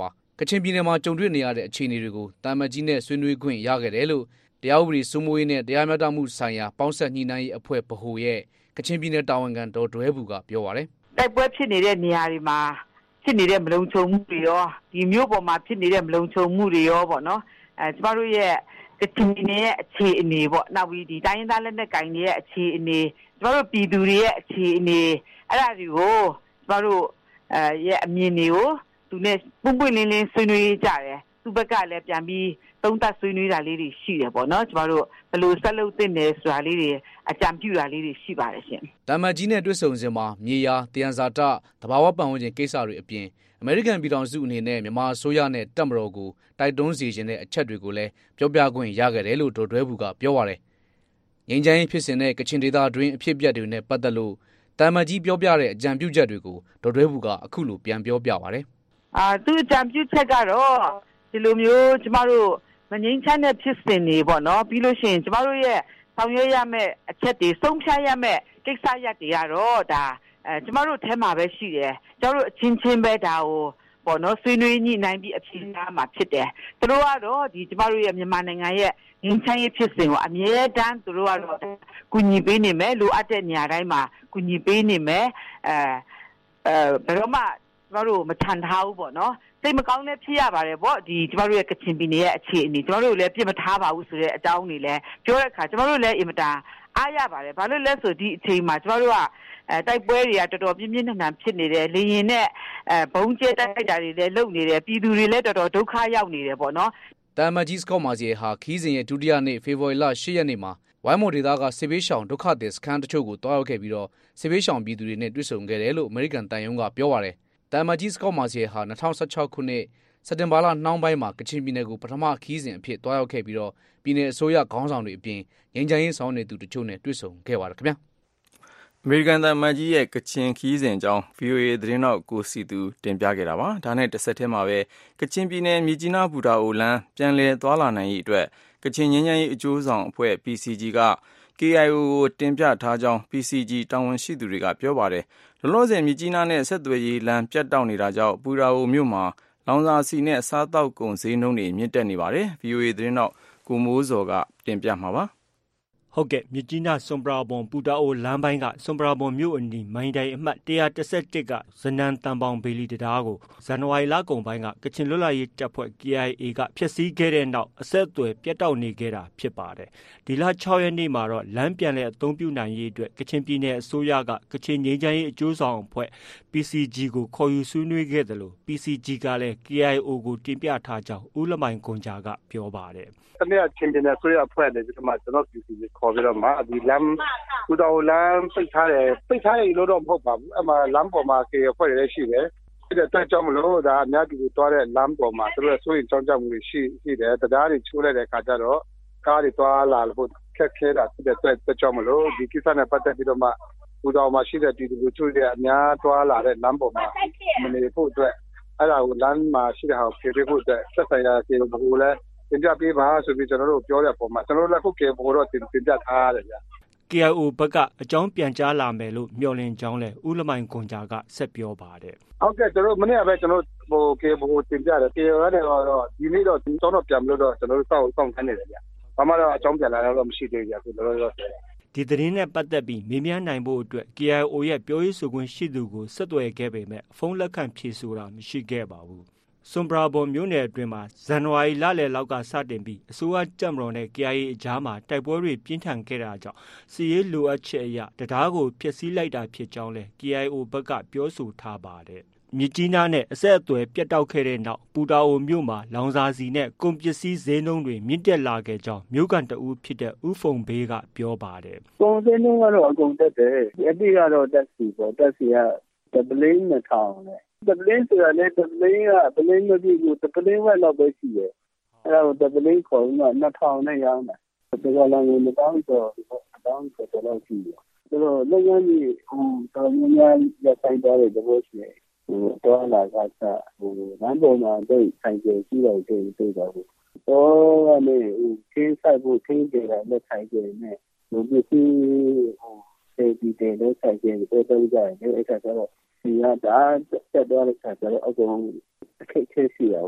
ချင်ပြည်နယ်မှာကြုံတွေ့နေရတဲ့အခြေအနေတွေကိုတာမတ်ကြီးနဲ့ဆွေးနွေးခွင့်ရခဲ့တယ်လို့တရားဥပဒေစိုးမိုးရေးနဲ့တရားမျှတမှုဆိုင်ရာပေါင်းဆက်ညှိနှိုင်းရေးအဖွဲ့ဗဟိုရဲ့ကချင်ပြည်နယ်တာဝန်ခံဒေါ်ဒွဲဘူကပြောပါတယ်။တိုက်ပွဲဖြစ်နေတဲ့နေရာတွေမှာဖြစ်နေတဲ့မလုံခြုံမှုတွေရောဒီမြို့ပေါ်မှာဖြစ်နေတဲ့မလုံခြုံမှုတွေရောပေါ့နော်ကျမတို့ရဲ့ကချင်ပြည်နယ်ရဲ့အခြေအနေပေါ့နောက်ပြီးဒီတိုင်းရင်းသားလက်နက်ကိုင်တွေရဲ့အခြေအနေကျမတို့ပြည်သူတွေရဲ့အခြေအနေအဲ့ဒါတွေကိုကျမတို့ရဲ့အမြင်တွေကိုသူနဲ့ပွင့်လင်းလင်းဆွေးနွေးကြတယ်သူဘက်ကလည်းပြန်ပြီးသုံးသပ်ဆွေးနွေးတာလေးတွေရှိတယ်ပေါ့နော်ကျမတို့ဘယ်လိုဆက်လုပ်သင့်တယ်ဆိုတာလေးတွေအကြံပြုတာလေးတွေရှိပါတယ်ရှင်။တာမတ်ကြီးနဲ့တွေ့ဆုံစဉ်မှာမြေယာတယံဇာတသဘာဝပတ်ဝန်းကျင်ကိစ္စတွေအပြင်အမေရိကန်ပြည်ထောင်စုအနေနဲ့မြန်မာအစိုးရနဲ့တပ်မတော်ကိုတိုက်တွန်းစေခြင်းတဲ့အချက်တွေကိုလည်းပြောပြခွင့်ရခဲ့တယ်လို့ဒေါ်ဒွဲဘူကပြောပါတယ်။ငြိမ်းချမ်းရေးဖြစ်စဉ်နဲ့ကချင်ဒေသတွင်းအဖြစ်အပျက်တွေနဲ့ပတ်သက်လို့တာမတ်ကြီးပြောပြတဲ့အကြံပြုချက်တွေကိုဒေါ်ဒွဲဘူကအခုလိုပြန်ပြောပြပါတယ်။သူအကြံပြုချက်ကတော့ဒီလိုမျိုးကျမတို့မငြိမ်းချမ်းတဲ့ဖြစ်စဉ်တွေပေါ့နော်ပြီးလို့ရှိရင်ကျမတို့ရဲ့ဆောင်ရွက်ရမယ့်အချက်တွေဆုံးဖြတ်ရမယ့်ကိစ္စရပ်တွေကတော့ဒါကျမတို့ထဲမှာပဲရှိတယ်ကျမတို့အချင်းချင်းပဲဒါကိုပေါ့နော်ဆွေးနွေးညှိနှိုင်းပြီးအဖြေရှာမှာဖြစ်တယ်သူတို့ကတော့ဒီကျမတို့ရဲ့မြန်မာနိုင်ငံရဲ့ငြိမ်းချမ်းရေးဖြစ်စဉ်ကိုအမြဲတမ်းသူတို့ကတော့ကူညီပေးနေမယ်လိုအပ်တဲ့နေရာတိုင်းမှာကူညီပေးနေမယ်ဘယ်တော့မှကျမတို့မထန်ထားဘူးပေါ့နော်စိတ်မကောင်းလည်းဖြစ်ရပါတယ်ပေါ့ဒီကျမတို့ရဲ့ကချင်ပြည်နယ်ရဲ့အခြေအနေကျမတို့လည်းပြစ်မထားပါဘူးဆိုတဲ့အကြောင်းတွေလည်းပြောတဲ့အခါကျမတို့လည်းအင်မတန်အားရပါတယ်ဘာလို့လဲဆိုဒီအချိန်မှာကျမတို့ကတိုက်ပွဲတွေကတော်တော်ပြင်းပြင်းထန်ထန်ဖြစ်နေတယ်လေရင်နဲ့ဘုံကျဲတိုက်တာတွေလည်းလုပ်နေတယ်ပြည်သူတွေလည်းတော်တော်ဒုက္ခရောက်နေတယ်ပေါ့နော်တာမတ်ကြီးစကော့မာစီဟာခီးစဉ်ရဲ့ဒုတိယနေ့ဖေဖော်ဝါရီလ10ရက်နေ့မှာဝိုင်းမော်ဒေသကစစ်ဘေးရှောင်ဒုက္ခသည်စခန်းတချို့ကိုတွားရောက်ခဲ့ပြီးတော့စစ်ဘေးရှောင်ပြည်သူတွေနဲ့တွေ့ဆုံခဲ့တယ်လို့အမေရိကန်တန်ယုံကပြောပါတယ်တာမတ်ကြီးစကော့မာစီဟာ2016ခုနှစ်စက်တင်ဘာလနှောင်းပိုင်းမှာကချင်ပြည်နယ်ကိုပထမခီးစဉ်အဖြစ်တွားရောက်ခဲ့ပြီးတော့ပြည်နယ်အစိုးရခေါင်းဆောင်တွေအပြင်ငြိမ်းချမ်းရေးဆောင်နေသူတချို့နဲ့တွေ့ဆုံခဲ့ပါတယ်ခင်ဗျာအမေရိကန်သမ္မတကြီးရဲ့ကချင်ခီးစဉ်အကြောင်း VOA သတင်းတောက်ကိုစီသူတင်ပြခဲ့တာပါဒါနဲ့တစ်ဆက်တည်းမှာပဲကချင်ပြည်နယ်မြစ်ကြီးနားဘူတာအိုလမ်းပြန်လည်သွားလာနိုင်ရေးအတွက်ကချင်ငြိမ်းချမ်းရေးအကျိုးဆောင်အဖွဲ့ PCG က KIO ကိုတင်ပြထားကြောင်း PCG တာဝန်ရှိသူတွေကပြောပါတယ်လောလောဆယ်မြစ်ကြီးနားနဲ့ဆက်သွယ်ရေးလမ်းပြတ်တောက်နေတာကြောင့်ဘူတာအိုမြို့မှာလောင်စာဆီနဲ့စားတောက်ကုန်ဈေးနှုန်းတွေမြင့်တက်နေပါတယ် VOA သတင်းတောက်ကိုမိုးစော်ကတင်ပြမှာပါဟုတ်ကဲ့မြစ်ကြီးနားစွန်ပရာဘွန်ပူတာအိုလမ်းပိုင်းကစွန်ပရာဘွန်မြို့အနီးမိုင်းတိုင်အမှတ်111ကဇနန်တန်ပေါင်ဘေလီတရားကိုဇန်နဝါရီလကုန်ပိုင်းကကချင်လွတ်လပ်ရေးတပ်ဖွဲ့ KIA ကဖျက်ဆီးခဲ့တဲ့နောက်အဆက်အသွယ်ပြတ်တောက်နေခဲ့တာဖြစ်ပါတယ်ဒီလ6ရက်နေ့မှာတော့လမ်းပြန်လည်အသုံးပြုနိုင်ရေးအတွက်ကချင်ပြည်နယ်အစိုးရကကချင်ငြိမ်းချမ်းရေးအကျိုးဆောင်အဖွဲ့ PCG ကိုခေါ်ယူဆွေးနွေးခဲ့တယ်လို့ PCG ကလည်း KIO ကိုတင်ပြထားကြောင်းဦးလမိုင်ကွန်ဂျာကပြောပါတယ်တနေ့ချင်းပြည်နယ်ဆိုရအဖွဲ့နဲ့ဒီမှာကျွန်တော်ပြည်သူတွေခေါ်ပြီးတော့မှဒီလမ်းဘူတာအိုလမ်းပိတ်ထားတယ်လို့တော့မဟုတ်ပါဘူးအမှလမ်းပေါ်မှာကေအဖွဲ့တွေရှိတယ်ဒီတဲ့ကြောင့်မလို့ဒါအများကြီးတွားတဲ့လမ်းပေါ်မှာသူတို့ဆိုရင်ကြောင်းကြမှုရှိတယ်တရားတွေချိုးလိုက်တဲ့အခါကျတော့ကားတွေတွားလာလို့ခက်ခဲတာဖြစ်တဲ့အတွက်ကြောင့်မလို့ဒီကိစ္စနဲ့ပတ်သက်ပြီးတော့မှဘူတာအိုမှာရှိတဲ့ပြည်သူတွေချိုးတဲ့အများတွားလာတဲ့လမ်းပေါ်မှာမနေဖို့အတွက်အဲ့ဒါကိုလမ်းမှာရှိတဲ့ဟာကိုဖြေဖို့အတွက်ဆက်ဆိုင်ရာကေဘိုလည်းတင်ပြပေးပါဆိုပြီးကျွန်တော်တို့ပြောတဲ့အပေါ်မှာကျွန်တော်တို့လည်းခုကေဘိုတော့တင်ပြထားရတယ်ဗျာ KIO ဘက်ကအကြောင်းပြန်ကြားလာမယ်လို့မျှော်လင့်ကြောင်းလဲဦးလမိုင်ကွန်ဂျာကဆက်ပြောပါတယ်ဟုတ်ကဲ့ကျွန်တော်မနေ့ကပဲကျွန်တော်ဟိုကေဘိုတင်ပြတယ် KIO ရတယ်တော့ဒီနေ့တော့ကျွန်တော်ပြန်လို့တော့ကျွန်တော်တို့စောင့်ခိုင်းနေတယ်ဗျာဘာမှတော့အကြောင်းပြန်လာတော့မရှိသေးဘူးဗျာဆိုတော့ဒီသတင်းနဲ့ပတ်သက်ပြီးမေးမြန်းနိုင်ဖို့အတွက် KIO ရဲ့ပြောရေးဆိုခွင့်ရှိသူကိုဆက်သွယ်ခဲ့ပေမဲ့ဖုန်းလက်ခံဖြေဆိုတာမရှိခဲ့ပါဘူးစွန်ပရာဘွန်မြို့နယ်အတွင်းမှာဇန်နဝါရီလလယ်လောက်ကစတင်ပြီးအစိုးရတပ်မတော်နဲ့ KIA အကြားမှာတိုက်ပွဲတွေပြင်းထန်ခဲ့တာကြောင့်စီးရေးလိုအပ်ချက်အရတရားကိုဖျက်ဆီးလိုက်တာဖြစ်ကြောင်းလဲ KIO ဘက်ကပြောဆိုထားပါတယ်မြစ်ကြီးနားနဲ့အဆက်အသွယ်ပြတ်တောက်ခဲ့တဲ့နောက်ပူတာအိုမြို့မှာလောင်စာဆီနဲ့ကုန်ပစ္စည်းဈေးနှုန်းတွေမြင့်တက်လာခဲ့ကြောင်းမြို့ကန်တအူးဖြစ်တဲ့ဦးဖုံဘေးကပြောပါတယ်ကုန်ဈေးနှုန်းကတော့အကုန်တက်တယ်အတိကတော့တက်စီပေါ့တက်စီကတပလင်း2000နဲ့တပလင်းဆိုတာလေတပလင်းကပလင်းမပြည့်ဘူးတပလင်းဝက်တော့ပဲရှိတယ်အဲ့ဒါကိုတပလင်းခေါ်တော့2000နဲ့ရောင်းတယ်ဒီကလာငွေ1000ကျော်တော့ရှိတယ်ဆိုတော့လုပ်ငန်းကြီးတော်များများရဆိုင်သွားတဲ့သဘောရှိတယ်တော့လာကလမ်းပေါ်မှာတိတ်ဆိုင်ကျရှိတော့တိတ်တော့ကနေခင်းဆိုင်ဖို့ခင်းကြတယ်လက်ဆိုင်ကျနေဘယ်လိုဒီတဲ့လက်ဆိုင်ကျတော့တော့ကြတယ်အဲ့ဒါတော့ဒီကဒါတက်သွားတဲ့ခါကျတော့အကုန်အခက်အခဲရှိတာပေါ့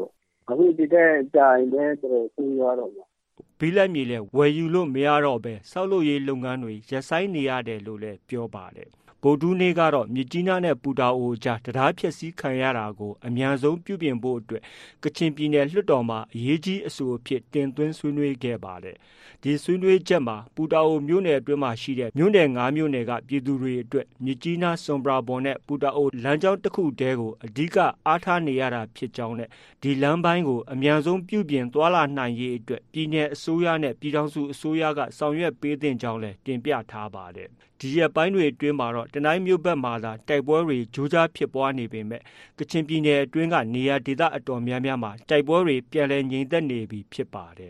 အခုဒီတဲ့ကြာရင်လည်းတော်ဆင်းရတော့မှာဘီလက်မြေလဲဝယ်ယူလို့မရတော့ပဲဆောက်လုပ်ရေးလုပ်ငန်းတွေရပ်ဆိုင်းနေရတယ်လို့လည်းပြောပါတယ်ဗုဒ္ဓနေ့ကတော့မြစ်ကြီးနားနဲ့ပူတာအိုကြားတရားဖြည့်ဆည်းခံရတာကိုအမြန်ဆုံးပြုပြင်ဖို့အတွက်ကချင်ပြည်နယ်လွှတ်တော်မှာအရေးကြီးအဆိုအဖြစ်တင်သွင်းဆွေးနွေးခဲ့ပါတယ်ဒီဆွေးနွေးချက်မှာပူတာအိုမြို့နယ်အတွင်းမှာရှိတဲ့မြို့နယ်9မြို့နယ်ကပြည်သူတွေအတွက်မြစ်ကြီးနားစွန်ပရာဘွန်နဲ့ပူတာအိုလမ်းကြောင်းတစ်ခုတည်းကိုအဓိကအားထားနေရတာဖြစ်ကြောင်းနဲ့ဒီလမ်းပိုင်းကိုအမြန်ဆုံးပြုပြင်သွားလာနိုင်ရေးအတွက်ပြည်내အစိုးရနဲ့ပြည်ထောင်စုအစိုးရကဆောင်ရွက်ပေးသင့်ကြောင်းလည်းတင်ပြထားပါတယ်ဒီရက်ပိုင်းတွေအတွင်းမှာတော့တနိုင်းမြို့ဘက်မှာသာတိုက်ပွဲတွေကြိုးကြားဖြစ်ပွားနေပေမဲ့ကချင်ပြည်နယ်အတွင်းကနေရာဒေသအတော်များများမှာတိုက်ပွဲတွေပြန်လည်ငြိမ်သက်နေပြီဖြစ်ပါတယ်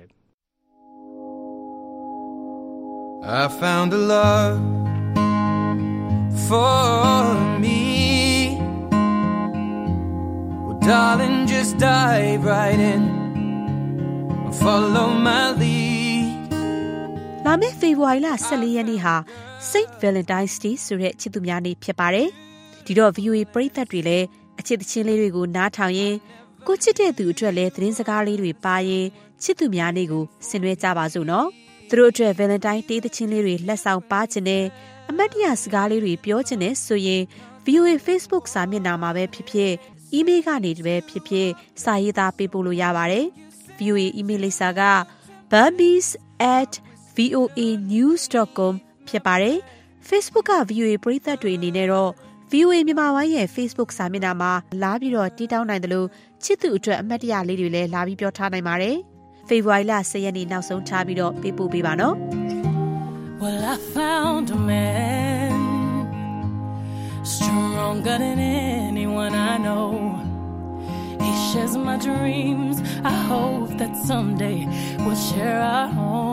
I found a love for me Well darling just dive right in and follow my lead လာမယ့်ဖေဖော်ဝါရီလ14ရက်နေ့ဟာ Saint Valentine's Day ဆိုတဲ့ချစ်သူများနေ့ဖြစ်ပါတယ်။ဒီတော့ VOA ပရိသတ်တွေလည်းအချစ်တချင်းလေးတွေကိုနားထောင်ရင်ကိုချစ်တဲ့သူအတွက်လည်းသတင်းစကားလေးတွေပါရင်ချစ်သူများနေ့ကိုဆင်နွှဲကြပါစို့နော်။သူတို့အတွက် Valentine တေးသချင်းလေးတွေလက်ဆောင်ပါခြင်းနဲ့အမတ်တရစကားလေးတွေပြောခြင်းနဲ့ဆိုရင် VOA Facebook စာမျက်နှာမှာပဲဖြစ်ဖြစ် email ကနေပဲဖြစ်ဖြစ်စာရေးသားပေးပို့လို့ရပါတယ်။ VOA email လိပ်စာက burmese@voanews.com ဖြစ်ပါတယ်။ Facebook က VOA ပရိသတ်တွေအနေနဲ့တော့ VOA မြန်မာပိုင်းရဲ့ Facebook စာမျက်နှာမှာလာပြီးတော့တီးတောင်းနိုင်တယ်လို့ချစ်သူအတွက်အမှတ်တရလေးတွေလည်းလာပြီးပြောထားနိုင်ပါတယ်။ ဖေဖော်ဝါရီလ10ရက်နေ့နောက်ဆုံးထားပြီးတော့ပေးပို့ပေးပါနော်။ Well I found a man stronger than anyone I know He shares my dreams I hope that someday we'll share our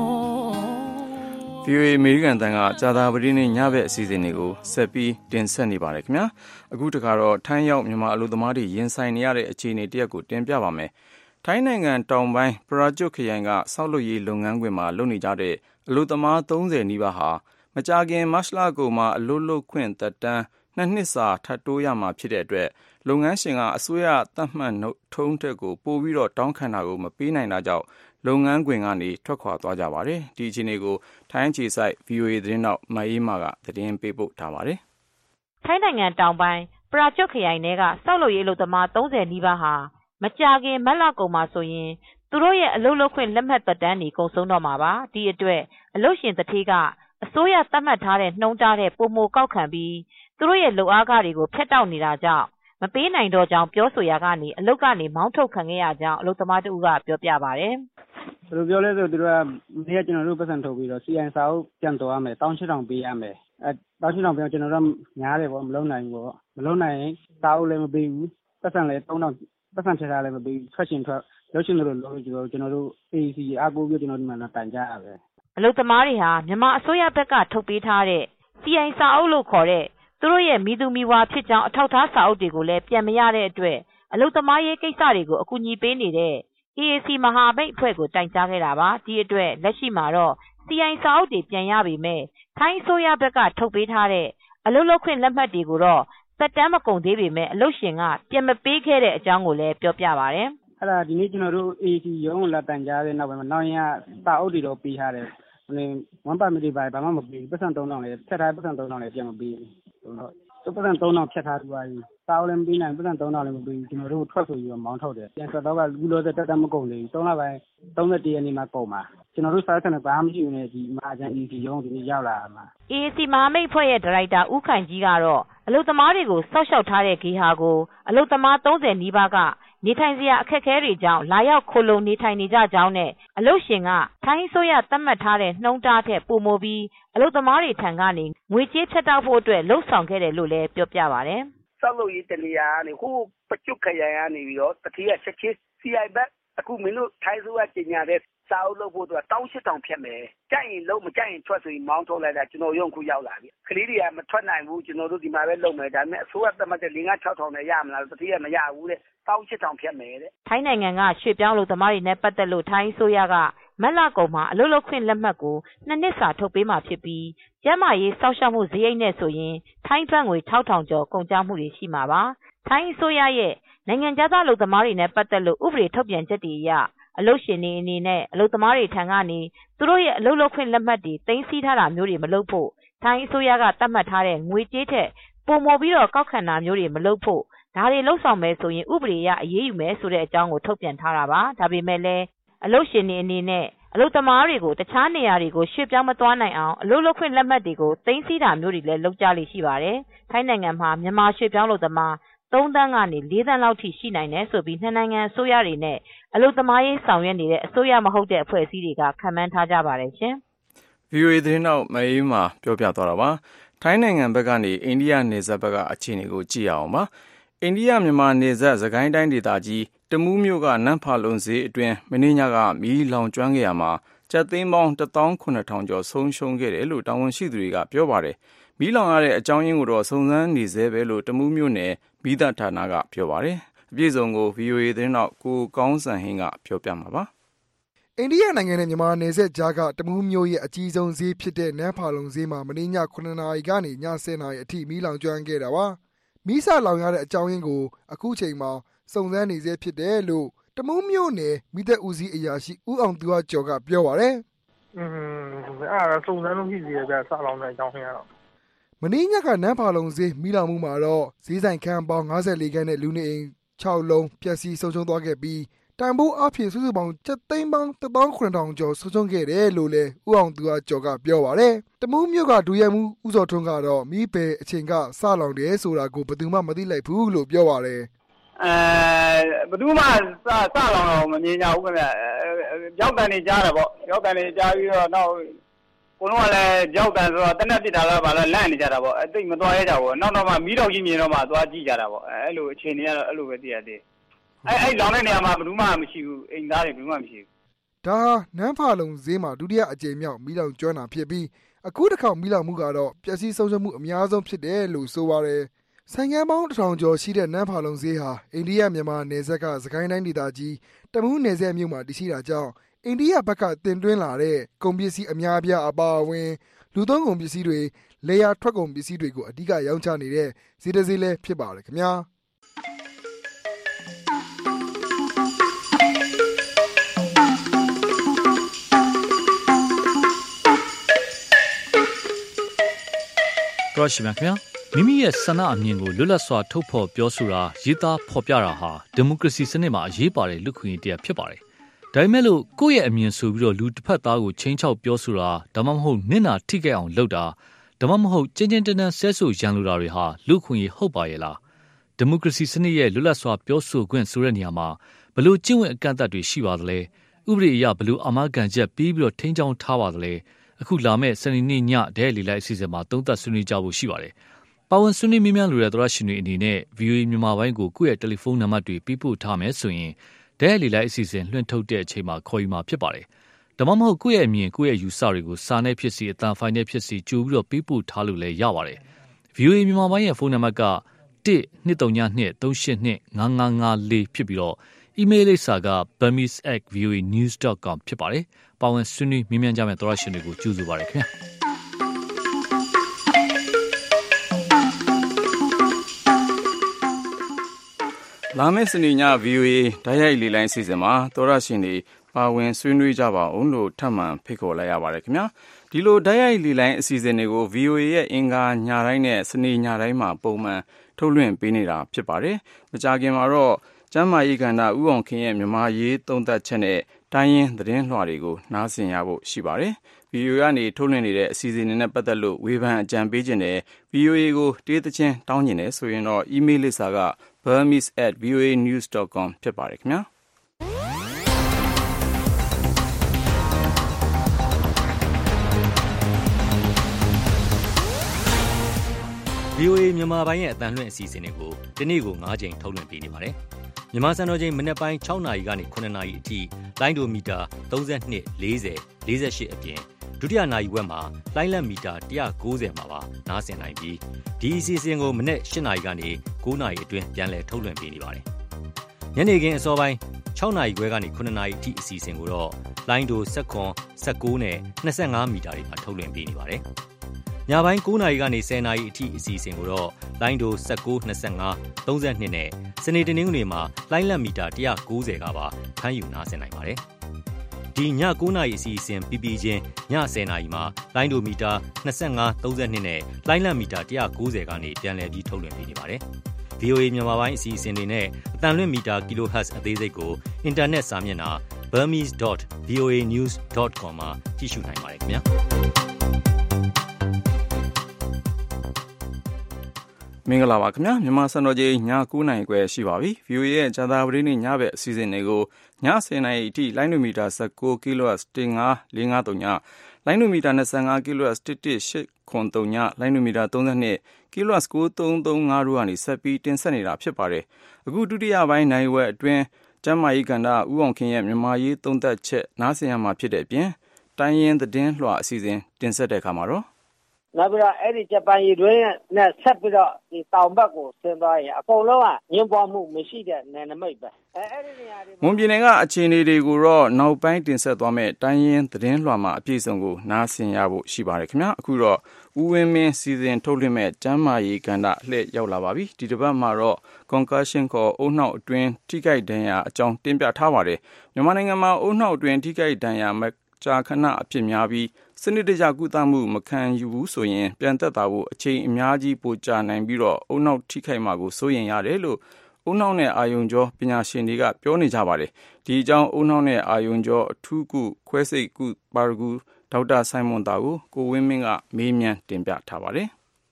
home VOA အမေရိကန်တန်ကကြာသပတေးနေ့ညဘက်အစီအစဉ်တွေကိုဆက်ပြီးတင်ဆက်နေပါတယ်ခင်ဗျာအခုတခါတော့ထိုင်းရောက်မြန်မာအလုပ်သမားတွေရင်ဆိုင်နေရတဲ့အခြေအနေတရက်ကိုတင်ပြပါမယ်ထိုင်းနိုင်ငံတောင်ပိုင်းပရာကျွတ်ခရိုင်ကဆောက်လုပ်ရေးလုပ်ငန်းခွင်မှာလုပ်နေကြတဲ့အလုပ်သမား30နီးပါးဟာမကြာခင်မတ်လကုန်မှာအလုပ်လုပ်ခွင့်သက်တမ်း2နှစ်စာထပ်တိုးရမှာဖြစ်တဲ့အတွက်လုပ်ငန်းရှင်ကအစိုးရသတ်မှတ်ထုံးတက်ကိုပို့ပြီးတော့တောင်းခံတာကိုမပေးနိုင်တာကြောင့်လုပ်ငန်းခွင်ကနေထွက်ခွာသွားကြပါတယ်ဒီအခြေအနေကိုထိုင်းအခြေစိုက် VOA သတင်းတောက်မအေးမာကသတင်းပေးပို့ထားပါတယ်ထိုင်းနိုင်ငံတောင်ပိုင်းပရာကျွတ်ခရိုင်ထဲကဆောက်လုပ်ရေးအလုပ်သမား30နီးပါးဟာမကြာခင်မတ်လကုန်မှာဆိုရင်သူတို့ရဲ့အလုပ်လုပ်ခွင့်လက်မှတ်သက်တမ်းတွေကုန်ဆုံးတော့မှာပါဒီအတွက်အလုပ်ရှင်တထေးကအစိုးရသတ်မှတ်ထားတဲ့နှုံးထားတဲ့ပုံမကောက်ခံပြီးသူတို့ရဲ့လုပ်အားခတွေကိုဖျက်တောက်နေတာကြောင့်မပေးနိုင်တော့ကြောင်းပြောဆိုရာကနေအလုပ်ကနေမောင်းထုတ်ခံခဲ့ရကြောင်းအလုပ်သမားတို့ကပြောပြပါတယ်ဘယ်လိုပြောလဲဆိုသူတို့ကနေ့ကကျွန်တော်တို့ပတ်စံထုတ်ပြီးတော့ CI စာအုပ်ပြန်တော်ရမယ်18000ပေးရမယ်18000ပေးကျွန်တော်တို့ညားတယ်ပေါ့မလုံးနိုင်ဘူးပေါ့မလုံးနိုင်ရင်စာအုပ်လည်းမပေးဘူးပတ်စံလည်း3000ပတ်စံထည့်ထားလည်းမပေးဘူးထွက်ရှင်ထွက်လို့ရှင်တို့လို့ကျွန်တော်တို့ AC အားကိုးပြီးကျွန်တော်ဒီမှာတိုင်ကြရပဲအလုပ်သမားတွေဟာမြန်မာအစိုးရဘက်ကထုတ်ပေးထားတဲ့ CI စာအုပ်လို့ခေါ်တဲ့သူတို့ရဲ့မိသူမိဝါဖြစ်ကြောင်းအထောက်အထားစာအုပ်တွေကိုလည်းပြန်မရတဲ့အတွက်အလုပ်သမားရေးကိစ္စတွေကိုအကူအညီပေးနေတဲ့ AAC မဟာမိတ်အဖွဲ့ကိုတိုင်ကြားခဲ့တာပါဒီအတွက်လက်ရှိမှာတော့ CI စာအုပ်တွေပြန်ရပေမဲ့ထိုင်းအစိုးရဘက်ကထုတ်ပေးထားတဲ့အလုပ်လုပ်ခွင့်လက်မှတ်တွေကိုတော့သက်တမ်းမကုန်သေးပေမဲ့အလုပ်ရှင်ကပြန်မပေးခဲ့တဲ့အကြောင်းကိုလည်းပြောပြပါတယ်အဲ့ဒါဒီနေ့ကျွန်တော်တို့ AAC ရုံးကိုလာတိုင်ကြားတဲ့နောက်ပိုင်းမှာနောက်ရင်ကစာအုပ်တွေတော့ပေးထားတယ်ဝန်ပါမီတွေဘာမှမပေးဘူးပတ်စံ3000လည်းဖြတ်ထားပတ်စံ3000လည်းပြန်မပေးဘူးတော့ပတ်စံ3000ဖြတ်ထားပြီးသွားပြီစာအုပ်လည်းမပေးနိုင်ပတ်စံ3000လည်းမပေးဘူးကျွန်တော်တို့ထွက်ဆိုပြီးတော့မောင်းထုတ်တယ်ပြန်ထွက်တော့ကလူလို့တက်တက်မကုန်သေးဘူး3လပိုင်း31ရက်နေ့မှကုန်မှာကျွန်တော်တို့စာဆက်နဲ့ဘာမှမရှိဘူးနဲ့ဒီမာဂျန် EC ရုံးဒီနေ့ရောက်လာမှာ AAC မဟာမိတ်ဖွဲ့ရဲ့ဒါရိုက်တာဦးခိုင်ကြီးကတော့အလုပ်သမားတွေကိုစောက်ရှောက်ထားတဲ့ဂေဟာကိုအလုပ်သမား30နီးပါးကနေထိုင်စရာအခက်အခဲတွေကြောင့်လာရောက်ခိုလုံနေထိုင်နေကြကြောင်းနဲ့အလုပ်ရှင်ကထိုင်းဆိုရသတ်မှတ်ထားတဲ့နှုံးထားထက်ပိုမိုပြီးအလုပ်သမားတွေထံကနေငွေကြေးဖြတ်တောက်ဖို့အတွက်လှုံ့ဆော်ခဲ့တယ်လို့လည်းပြောပြပါတယ်။ဆောက်လုပ်ရေးတနေရာကနေဟိုပကျွတ်ခရိုင်ကနေပြီးတော့တတိယချက်ချင်း CI ဘက်အခုမင်းတို့ထိုင်းဆိုရကြီးညာတဲ့စာအုပ်လုပ်ဖို့အတွက်18000ဖြတ်မယ်။ကြိုက်ရင်လုံးမကြိုက်ရင်ထွက်ဆိုရင်မောင်းထုတ်လိုက်တာကျွန်တော်ရုံခုရောက်လာပြီ။ကလေးတွေကမထွက်နိုင်ဘူးကျွန်တော်တို့ဒီမှာပဲလုပ်မယ်ဒါပေမဲ့အစိုးရသတ်မှတ်တဲ့5-6000နဲ့ရမလားတတိယမရဘူးတဲ့18000ဖြတ်မယ်တဲ့ထိုင်းနိုင်ငံကရွှေပြောင်းလုပ်သမားတွေနဲ့ပတ်သက်လို့ထိုင်းအစိုးရကမက်လကုန်မှာအလုပ်လုပ်ခွင့်လက်မှတ်ကို2နှစ်စာထုတ်ပေးမှာဖြစ်ပြီးကျန်းမာရေးစောင့်ရှောက်မှုစရိတ်နဲ့ဆိုရင်ထိုင်းဘတ်ငွေ6000ကျော်ကုန်ကျမှုတွေရှိမှာပါထိုင်းအစိုးရရဲ့နိုင်ငံခြားသားအလုပ်သမားတွေနဲ့ပတ်သက်လို့ဥပဒေထုတ်ပြန်ချက်တွေအရအလုပ်ရှင်တွေအနေနဲ့အလုပ်သမားတွေထံကနေသူတို့ရဲ့အလုပ်လုပ်ခွင့်လက်မှတ်တွေသိမ်းဆည်းထားတာမျိုးတွေမလုပ်ဖို့ထိုင်းအစိုးရကသတ်မှတ်ထားတဲ့ငွေကြေးထက်ပိုမိုပြီးတော့ကောက်ခံတာမျိုးတွေမလုပ်ဖို့ဒါတွေလှုပ်ဆောင်မယ်ဆိုရင်ဥပဒေအရအရေးယူမယ်ဆိုတဲ့အကြောင်းကိုထုတ်ပြန်ထားတာပါဒါပေမဲ့လည်းအလုပ်ရှင်တွေအနေနဲ့အလုပ်သမားတွေကိုတခြားနေရာတွေကိုရွှေ့ပြောင်းမသွားနိုင်အောင်အလုပ်လုပ်ခွင့်လက်မှတ်တွေကိုသိမ်းဆည်းတာမျိုးတွေလည်းလုပ်ကြလိမ့်ရှိပါတယ်ထိုင်းနိုင်ငံမှာမြန်မာရွှေ့ပြောင်းလုပ်သမား3 သန်းကနေ4 သန်းလောက်ထိရှိနိုင်တယ်ဆိုပြီးနှစ်နိုင်ငံအစိုးရတွေနဲ့အလုပ်သမားရေးဆောင်ရွက်နေတဲ့အစိုးရမဟုတ်တဲ့အဖွဲ့အစည်းတွေကခန့်မှန်းထားကြပါတယ်ရှင်။ VOA သတင်းနောက်မအေးမှာပြောပြသွားတာပါ။ထိုင်းနိုင်ငံဘက်ကနေအိန္ဒိယနယ်စပ်ဘက်ကအခြေအနေကိုကြည့်ရအောင်ပါ။အိန္ဒိယမြန်မာနယ်စပ်စကိုင်းတိုင်းဒေသကြီးတမူးမြို့ကနန်းဖာလုံဈေးအတွင်းမင်းညကမီးလောင်ကျွမ်းခဲ့ရမှာကျပ်သိန်းပေါင်း 1,900 ကျော်ဆုံးရှုံးခဲ့တယ်လို့တာဝန်ရှိသူတွေကပြောပါတယ်။မီးလောင်ရတဲ့အကြောင်းရင်းကိုတော့စုံစမ်းနေဆဲပဲလို့တမူးမြို့နယ်မီးသတ်ဌာနကပြောပါတယ်။အပြည့်စုံကို VOA သတင်းနောက်ကိုကောင်းစံဟင်းကပြောပြမှာပါ။အိန္ဒိယနိုင်ငံနဲ့မြန်မာနယ်စပ်ကြားကတမူးမြို့ရဲ့အကြီးဆုံးဈေးဖြစ်တဲ့နန်းဖာလုံဈေးမှာမနေ့ည9 နာရီကနေည10 နာရီအထိမီးလောင်ကျွမ်းခဲ့တာပါ။မီးစလောင်ရတဲ့အကြောင်းရင်းကိုအခုချိန်မှာစုံစမ်းနေဆဲဖြစ်တယ်လို့တမူးမြို့နယ်မီးသတ်ဦးစီးအရာရှိဦးအောင်သူကျော်ကပြောပါတယ်။အဲ့ဒါစုံစမ်းလို့ဖြစ်စီရပြစလောင်တဲ့အကြောင်းရင်းကတော့မနေ့ညကနန်းဖာလုံဈေးမီးလောင်မှုမှာတော့ဈေးဆိုင်ခန်းပေါင်း54ခန်းနဲ့လူနေအိမ်6လုံးပျက်စီးဆုံးရှုံးသွားခဲ့ပြီးတန်ဖိုးအဖြစ်စုစုပေါင်းကျပ်သိန်းပေါင်း 1,900 ကျော်ဆုံးရှုံးခဲ့တယ်လို့လည်းဦးအောင်သူကျော်ကပြောပါတယ်။တမူးမြို့ကဒူရဲမှုဦးစောထွန်းကတော့မီးပယ်အချိန်ကစလောင်တယ်ဆိုတာကိုဘယ်သူမှမသိလိုက်ဘူးလို့ပြောပါတယ်။ဘယ်သူမှစလောင်တော့မမြင်ကြဘူးခင်ဗျ။ကြောက်တန်နေကြားတယ်ပေါ့။ကြောက်တန်နေကြားပြီးတော့နောက်ကိုလုံးကလည်းကြောက်တန်ဆိုတော့တနက်ပစ်တာလားဗာလားလန့်နေကြတာပေါ့။တိတ်မသွားရကြဘူး။နောက်တော့မှမီးတော့ကြီးမြင်တော့မှသွားကြည့်ကြတာပေါ့။အဲ့လိုအချိန်တွေကတော့အဲ့လိုပဲသိရသေးတယ်။အဲ့လောင်တဲ့နေရာမှာဘယ်သူမှမရှိဘူးအိမ်သားတွေဘယ်သူမှမရှိဘူး။ဒါနန်းဖာလုံဈေးမှာဒုတိယအကြိမ်မြောက်မီးလောင်ကျွမ်းတာဖြစ်ပြီးအခုတစ်ခေါက်မီးလောင်မှုကတော့ပျက်စီးဆုံးရှုံးမှုအများဆုံးဖြစ်တယ်လို့ဆိုပါတယ်။ဆိုင်ငန်းပေါင်း 1,000 ကျော်ရှိတဲ့နန်းဖာလုံဈေးဟာအိန္ဒိယမြန်မာနယ်စပ်ကစကိုင်းတိုင်းဒေသကြီးတမူးနယ်စပ်မြို့မှာတည်ရှိတာကြောင့်အိန္ဒိယဘက်ကတင်သွင်းလာတဲ့ကုန်ပစ္စည်းအများအပြားအပါအဝင်လူသုံးကုန်ပစ္စည်းတွေလေယာထွက်ကုန်ပစ္စည်းတွေကိုအဓိကရောင်းချနေတဲ့ဈေးတစ်ဈေးလည်းဖြစ်ပါတယ်ခင်ဗျာတော်ရှိမြခင်မိမိရဲ့ဆန္ဒအမြင်ကိုလွတ်လပ်စွာထုတ်ဖော်ပြောဆိုတာရေးသားဖော်ပြတာဟာဒီမိုကရေစီစနစ်မှာအရေးပါတဲ့လူ့ခွင့်ရေးတရားဖြစ်ပါတယ်။ဒါပေမဲ့လို့ကိုယ့်ရဲ့အမြင်ဆိုပြီးတော့လူတစ်ဖက်သားကိုချင်းချောက်ပြောဆိုတာဒါမှမဟုတ်မျက်နှာထိခိုက်အောင်လုပ်တာဒါမှမဟုတ်ကျဉ်းကျဉ်းတန်းတန်းဆဲဆိုရန်လိုတာတွေဟာလူ့ခွင့်ရေးဟုတ်ပါရဲ့လား။ဒီမိုကရေစီစနစ်ရဲ့လွတ်လပ်စွာပြောဆိုခွင့်ဆိုတဲ့နေရာမှာဘလို့ကျင့်ဝတ်အကန့်အသတ်တွေရှိပါသလဲ။ဥပဒေအရဘလို့အာမခံချက်ပြီးပြီးတော့ထိန်းချောင်းထားပါသလဲ။အခုလာမဲ့စနေနေ့ညဒဲလီလိုက်အစီအစဉ်မှာသုံးသပ်ဆွေးနွေးကြဖို့ရှိပါတယ်။ပါဝင်ဆွေးနွေးမြများလိုတဲ့သောရရှင်တွေအနေနဲ့ VOA မြန်မာပိုင်းကိုကိုယ့်ရဲ့တယ်လီဖုန်းနံပါတ်တွေပေးပို့ထားမယ်ဆိုရင်ဒဲလီလိုက်အစီအစဉ်လွှင့်ထုတ်တဲ့အချိန်မှာခေါ်ယူမှာဖြစ်ပါတယ်။ဒါမှမဟုတ်ကိုယ့်ရဲ့အမြင်ကိုယ့်ရဲ့ယူဆတွေကိုစာနဲ့ဖြစ်စီအသံဖိုင်နဲ့ဖြစ်စီကြိုပြီးတော့ပေးပို့ထားလို့လည်းရပါတယ်။ VOA မြန်မာပိုင်းရဲ့ဖုန်းနံပါတ်က1-232-382-5554ဖြစ်ပြီးတော့ email လိပ်စာက burmese@voanews.com ဖြစ်ပါတယ်။ပါဝင်ဆွေးနွေးမြင်းမြန်းကြမယ့်သောရရှင်တွေကိုကြိုဆိုပါရခင်ဗျာ။လာမယ့်စနေည VOA ဓာတ်ရိုက်လေလိုင်းစီစဉ်မှာသောရရှင်တွေပါဝင်ဆွေးနွေးကြပါအောင်လို့ထပ်မံဖိတ်ခေါ်လိုက်ရပါတယ်ခင်ဗျာဒီလိုဓာတ်ရိုက်လေလိုင်းအစီအစဉ်တွေကို VOA ရဲ့အင်္ဂါညတိုင်းနဲ့စနေညတိုင်းမှာပုံမှန်ထုတ်လွှင့်ပေးနေတာဖြစ်ပါတယ်မကြာခင်မှာတော့ကျမ်းမာရေးကဏ္ဍဥအောင်ခင်ရဲ့မြန်မာရေးသုံးသပ်ချက်နဲ့တိုင်းရင်းသတင်းလွှာတွေကိုနားဆင်ရဖို့ရှိပါတယ်VOA ကနေထုတ်လွှင့်နေတဲ့အစီအစဉ်တွေနဲ့ပတ်သက်လို့ဝေဖန်အကြံပေးခြင်းနဲ့ VOA ကိုတေးသချင်းတောင်းကျင်တယ်ဆိုရင်တော့ email လိပ်စာကburmese@voanews.com ဖြစ်ပါတယ်ခင်ဗျာ VOA မြန်မာပိုင်းရဲ့အတန်လွှင့်အစီအစဉ်တွေကိုဒီနေ့ကို9ချိန်ထုတ်လွှင့်ပေးနေပါတယ်မြန်မာစံတော်ချိန်မနေ့ပိုင်း6နာရီကနေ9နာရီအထိလိုင်းဒိုမီတာ32 40 48အပြင်ဒုတိယနာရီဝက်မှာလိုင်းလက်မီတာ190မှာပါနားဆင်နိုင်ပြီးဒီအစီအစဉ်ကိုမနေ့8နာရီကနေ9နာရီအတွင်းပြန်လည်ထုတ်လွှင့်ပေးနေပါတယ်ညနေခင်းအစောပိုင်း6နာရီခွဲကနေ9နာရီအထိအစီအစဉ်ကိုတော့လိုင်းဒို16 19နဲ့25မီတာတွေမှာထုတ်လွှင့်ပေးနေပါတယ်ညပိုင်း9နာရီကနေ10နာရီအထိအစီအစဉ်ကိုတော့လိုင်းဒို19 25 32နဲ့စနေတနင်္ဂနွေမှာလိုင်းလက်မီတာ190ကပါဖမ်းယူနားဆင်နိုင်ပါတယ်။ဒီည9နာရီအစီအစဉ်ပြီးချင်းည10နာရီမှာလိုင်းဒိုမီတာ25 32နဲ့လိုင်းလက်မီတာ190ကနေပြန်လည်ပြီးထုတ်လွှင့်ပေးနေပါတယ်။ VOA မြန်မာပိုင်းအစီအစဉ်တွေနဲ့အတန်လွင့်မီတာ kHz အသေးစိတ်ကိုအင်တာနက်စာမျက်နှာ burmese.voanews.com မှာကြည့်ရှုနိုင်ပါတယ်ခင်ဗျာမင်္ဂလာပါခင်ဗျာမြန်မာစံတော်ချိန်ည9:00နာရီခွဲရှိပါပြီ VOA ရဲ့ဂျာတာပရိနေ့ညဘက်အစီအစဉ်တွေကိုည10:00နာရီအထိလိုင်းနိုမီတာ19 kHz 15553ညလိုင်းနိုမီတာ25 kHz 11893ညလိုင်းနိုမီတာ32 kHz 9335တို့ကနေဆက်ပြီးတင်ဆက်နေတာဖြစ်ပါတယ်အခုဒုတိယပိုင်းနိုင်ဝက်အတွင်းကျမ်းမာရေးကဏ္ဍဦးအောင်ခင်ရဲ့မြန်မာရေးသုံးသပ်ချက်နားဆင်ရမှာဖြစ်တဲ့အပြင်တိုင်းရင်းသတင်းလွှာအစီအစဉ်တင်ဆက်တဲ့အခါမှာတော့နောက်ပြီးတော့အဲ့ဒီဂျပန်ရေတွင်းနဲ့ဆက်ပြီးတော့ဒီတောင်ဘက်ကိုဆင်းသွားရင်အကုန်လုံးကညှဉ်းပွားမှုမရှိတဲ့နယ်နိမိတ်ပဲအဲ့ဒီနေရာတွေမွန်ပြည်နယ်ကအခြေအနေတွေကိုတော့နောက်ပိုင်းတင်ဆက်သွားမယ့်တိုင်းရင်းသတင်းလွှာမှာအပြည့်စုံကိုနားဆင်ရဖို့ရှိပါတယ်ခင်ဗျာအခုတော့ဦးဝင်းမင်းစီစဉ်ထုတ်လွှင့်မဲ့ကျမ်းမာရေးကဏ္ဍလှည့်ရောက်လာပါပြီဒီတစ်ပတ်မှာတော့ concussion ခေါ်အုံနှောက်အတွင်းထိခိုက်ဒဏ်ရာအကြောင်းတင်ပြထားပါတယ်မြန်မာနိုင်ငံမှာအုံနှောက်အတွင်းထိခိုက်ဒဏ်ရာကြာခဏအဖြစ်များပြီးစနစ်တကျကုသမှုမခံယူဘူးဆိုရင်ပြန်သက်သာဖို့အချိန်အများကြီးပိုကြာနိုင်ပြီးတော့အုံနှောက်ထိခိုက်မှာကိုစိုးရိမ်ရတယ်လို့အုံနှောက်နဲ့အာယုံကြောပညာရှင်တွေကပြောနေကြပါတယ်ဒီအကြောင်းအုံနှောက်နဲ့အာယုံကြောအထူးကုခွဲစိတ်ကုပါရဂူဒေါက်တာဆိုင်မွန်တာကိုဝင်းမင်းကမေးမြန်းတင်ပြထားပါတယ်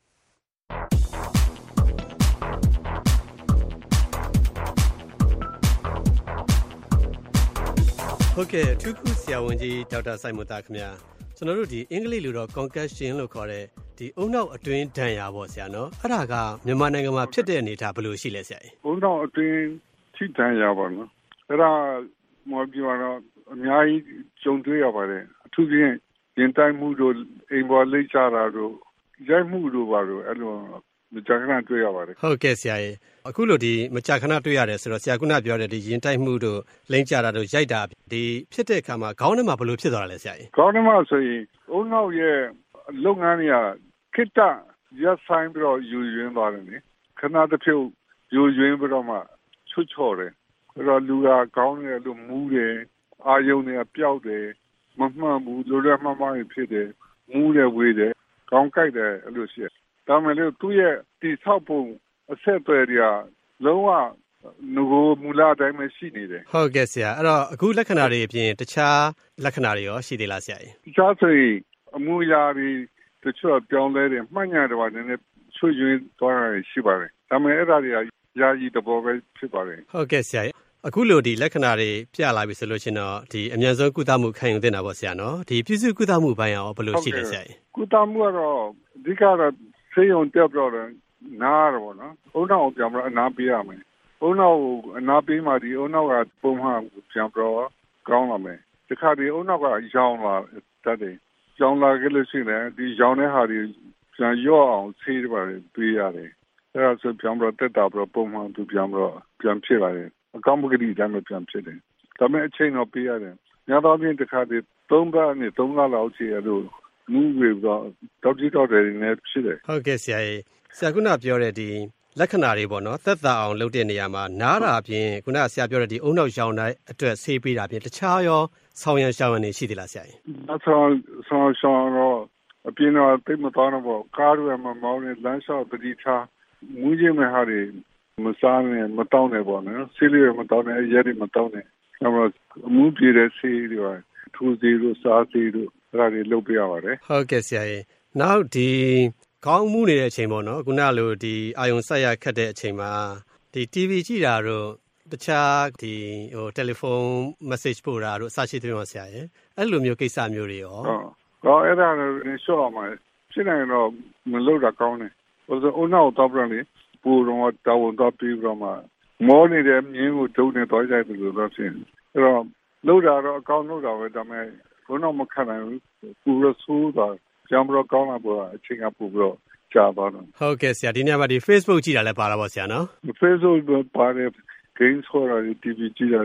ဟုတ်ကဲ့အထူးကုဆရာဝန်ကြီးဒေါက်တာဆိုင်မွန်တာခင်ဗျာကျွန်တော်တို့ဒီအင်္ဂလိပ်လိုတော့ concussion လို့ခေါ်တဲ့ဒီအုံနောက်အတွင်းဒဏ်ရာပေါ့ဆရာနော်အဲ့ဒါကမြန်မာနိုင်ငံမှာဖြစ်တဲ့အနေအထားဘယ်လိုရှိလဲဆရာကြီးအုံနောက်အတွင်းထိဒဏ်ရာပေါ့နော်အဲ့ဒါမော်ပြောတော့အများကြီးကြုံတွေ့ရပါတယ်အထူးသဖြင့်ရင်တိုင်းမှုတို့အိမ်ပေါ်လိပ်ချတာတို့ရိုက်မှုတို့ပါတော့အဲ့လိုမကြာခဏတွေ့ရပါတယ်ဟုတ်ကဲ့ဆရာကြီးအခုလိုဒီမကြာခဏတွေ့ရတယ်ဆိုတော့ဆရာကပြောတဲ့ဒီရင်တိုက်မှုတို့လိမ့်ကြတာတို့ရိုက်တာဒီဖြစ်တဲ့အခါမှာခေါင်းထဲမှာဘယ်လိုဖြစ်သွားတာလဲဆရာကြီးခေါင်းထဲမှာဆိုရင်အုံနောက်ရဲ့လုပ်ငန်းတွေကခိတ္တရပ်ဆိုင်ပြီးတော့ယူရင်းသွားတယ်လေခဏတစ်ဖြုတ်ယူရင်းပြီးတော့မှချွတ်ချော်တယ်အဲ့တော့လူကခေါင်းထဲလို့မူးတယ်အာယုံတွေကပျောက်တယ်မမှန်ဘူးလိုရမှန်မှန်ဖြစ်တယ်မူးတယ်ဝေးတယ်ခေါင်းကိုက်တယ်အဲ့လိုရှိတယ်ဒါမှလည်းသူ့ရဲ့တိဆောက်ပုံအဆက်အသွယ်တွေကလုံးဝငိုမူလအတိုင်းပဲရှိနေတယ်ဟုတ်ကဲ့ဆရာအဲ့တော့အခုလက္ခဏာတွေအပြင်တခြားလက္ခဏာတွေရောရှိသေးလားဆရာကြီးတခြားဆိုရင်အမူအရာတွေတချို့ပြောင်းလဲတယ်မှတ်ညာတော့နည်းနည်းချွတ်ယွင်းသွားတာရှိပါတယ်ဒါပေမဲ့အဲ့ဒါတွေကယာယီတဘောပဲဖြစ်ပါတယ်ဟုတ်ကဲ့ဆရာကြီးအခုလိုဒီလက္ခဏာတွေပြလာပြီဆိုလို့ရှိရင်တော့ဒီအမြန်ဆုံးကုသမှုခံယူသင့်တာပေါ့ဆရာနော်ဒီပြုစုကုသမှုပိုင်းရောဘယ်လိုရှိလဲဆရာကြီးကုသမှုကတော့အဓိကတော့ဆေးရုံတက်ပြီးတော့နားရပါတော့အုံနောက်ပြန်ပြီးအနားပေးရမယ်အုံနောက်အနားပေးမှဒီအုံနောက်ကပုံမှန်ပြန်ပြီးတော့ကောင်းလာမယ်ဒီခါဒီအုံနောက်ကရောင်းလာတတ်တယ်ရောင်းလာကြလို့ရှိရင်ဒီရောင်းတဲ့ဟာတွေပြန်ရော့အောင်ဆေးတွေပါပေးရတယ်အဲ့ဒါဆိုပြန်ပြီးတက်တာပြီးတော့ပုံမှန်သူပြန်ပြီးတော့ပြန်ဖြစ်လာတယ်အကောင့်ပကတိတိုင်းမှာပြန်ဖြစ်တယ်ဒါပေမဲ့အချိန်တော့ပေးရတယ်ညတော့ပြင်တစ်ခါဒီ3ပတ်နဲ့3လလောက်ရှိရလို့မူဝေတော့တောက်ကြည့်တော့တယ်နေဖြစ်တယ်ဟုတ်ကဲ့ဆရာကြီးဆရာကပြောတဲ့ဒီလက္ခဏာတွေပေါ့နော်သက်သာအောင်လုပ်တဲ့နေရာမှာနားတာအပြင်ခုနကဆရာပြောတဲ့ဒီအုံနောက်ရောင်တိုင်းအတွက်ဆေးပေးတာအပြင်တခြားရောဆောင်းရံရှောင်းရံနေရှိသေးလားဆရာကြီးဆောင်းရှောင်းတော့အပြင်တော့တိတ်မတော်တော့ပေါ့ကားတွေမှာမောင်းနေလမ်းလျှောက်တတိထားမူးခြင်းမဲ့ဟာတွေမစားနဲ့မတောင်းနဲ့ပေါ့နော်ဆေးလေးမတောင်းနဲ့ရဲတွေမတောင်းနဲ့အဲ့တော့အမှုပြေတဲ့ဆေးတွေထူးဆေးတို့စားဆေးတို့အဲ့ဒါတွေလုပ်ပြရပါတယ်ဟုတ်ကဲ့ဆရာကြီးနောက်ဒီခေါင်းမူးနေတဲ့အချိန်ပေါ့နော်ခုနလိုဒီအာယုံဆက်ရခတ်တဲ့အချိန်မှာဒီ TV ကြည့်တာတို့တခြားဒီတယ်လီဖုန်း message ပို့တာတို့အစရှိသေးတယ်ဆရာကြီးအဲ့လိုမျိုးကိစ္စမျိုးတွေရောဟုတ်အဲ့ဒါလည်းရှော့အောင်ပါဖြစ်နေတော့မလုပ်တာကောင်းတယ်ဟိုဆိုအုံနောက်တော့ပြန်လေပူတော့တောင်းတော့ပြီးတော့မှမောနေတဲ့မြင်းကိုဒုံနေတော့ကြိုက်တယ်လို့တော့ဖြစ်အဲ့တော့လုပ်တာတော့အကောင်းလုပ်တာပဲဒါပေမဲ့ဘုံတော့မခံနိုင်ဘူးပူရဆိုးတာကျမ်းတော့ကောင်းလာပေါ်အချိန်ကပူပြီးတော့ကြာသွားတယ်ဟုတ်ကဲ့ဆရာဒီနေ့မှာဒီ Facebook ကြည့်တာလည်းပါတာပေါ့ဆရာနော် Facebook ပါတယ် games ခေါ်တာ TV ကြည့်တာ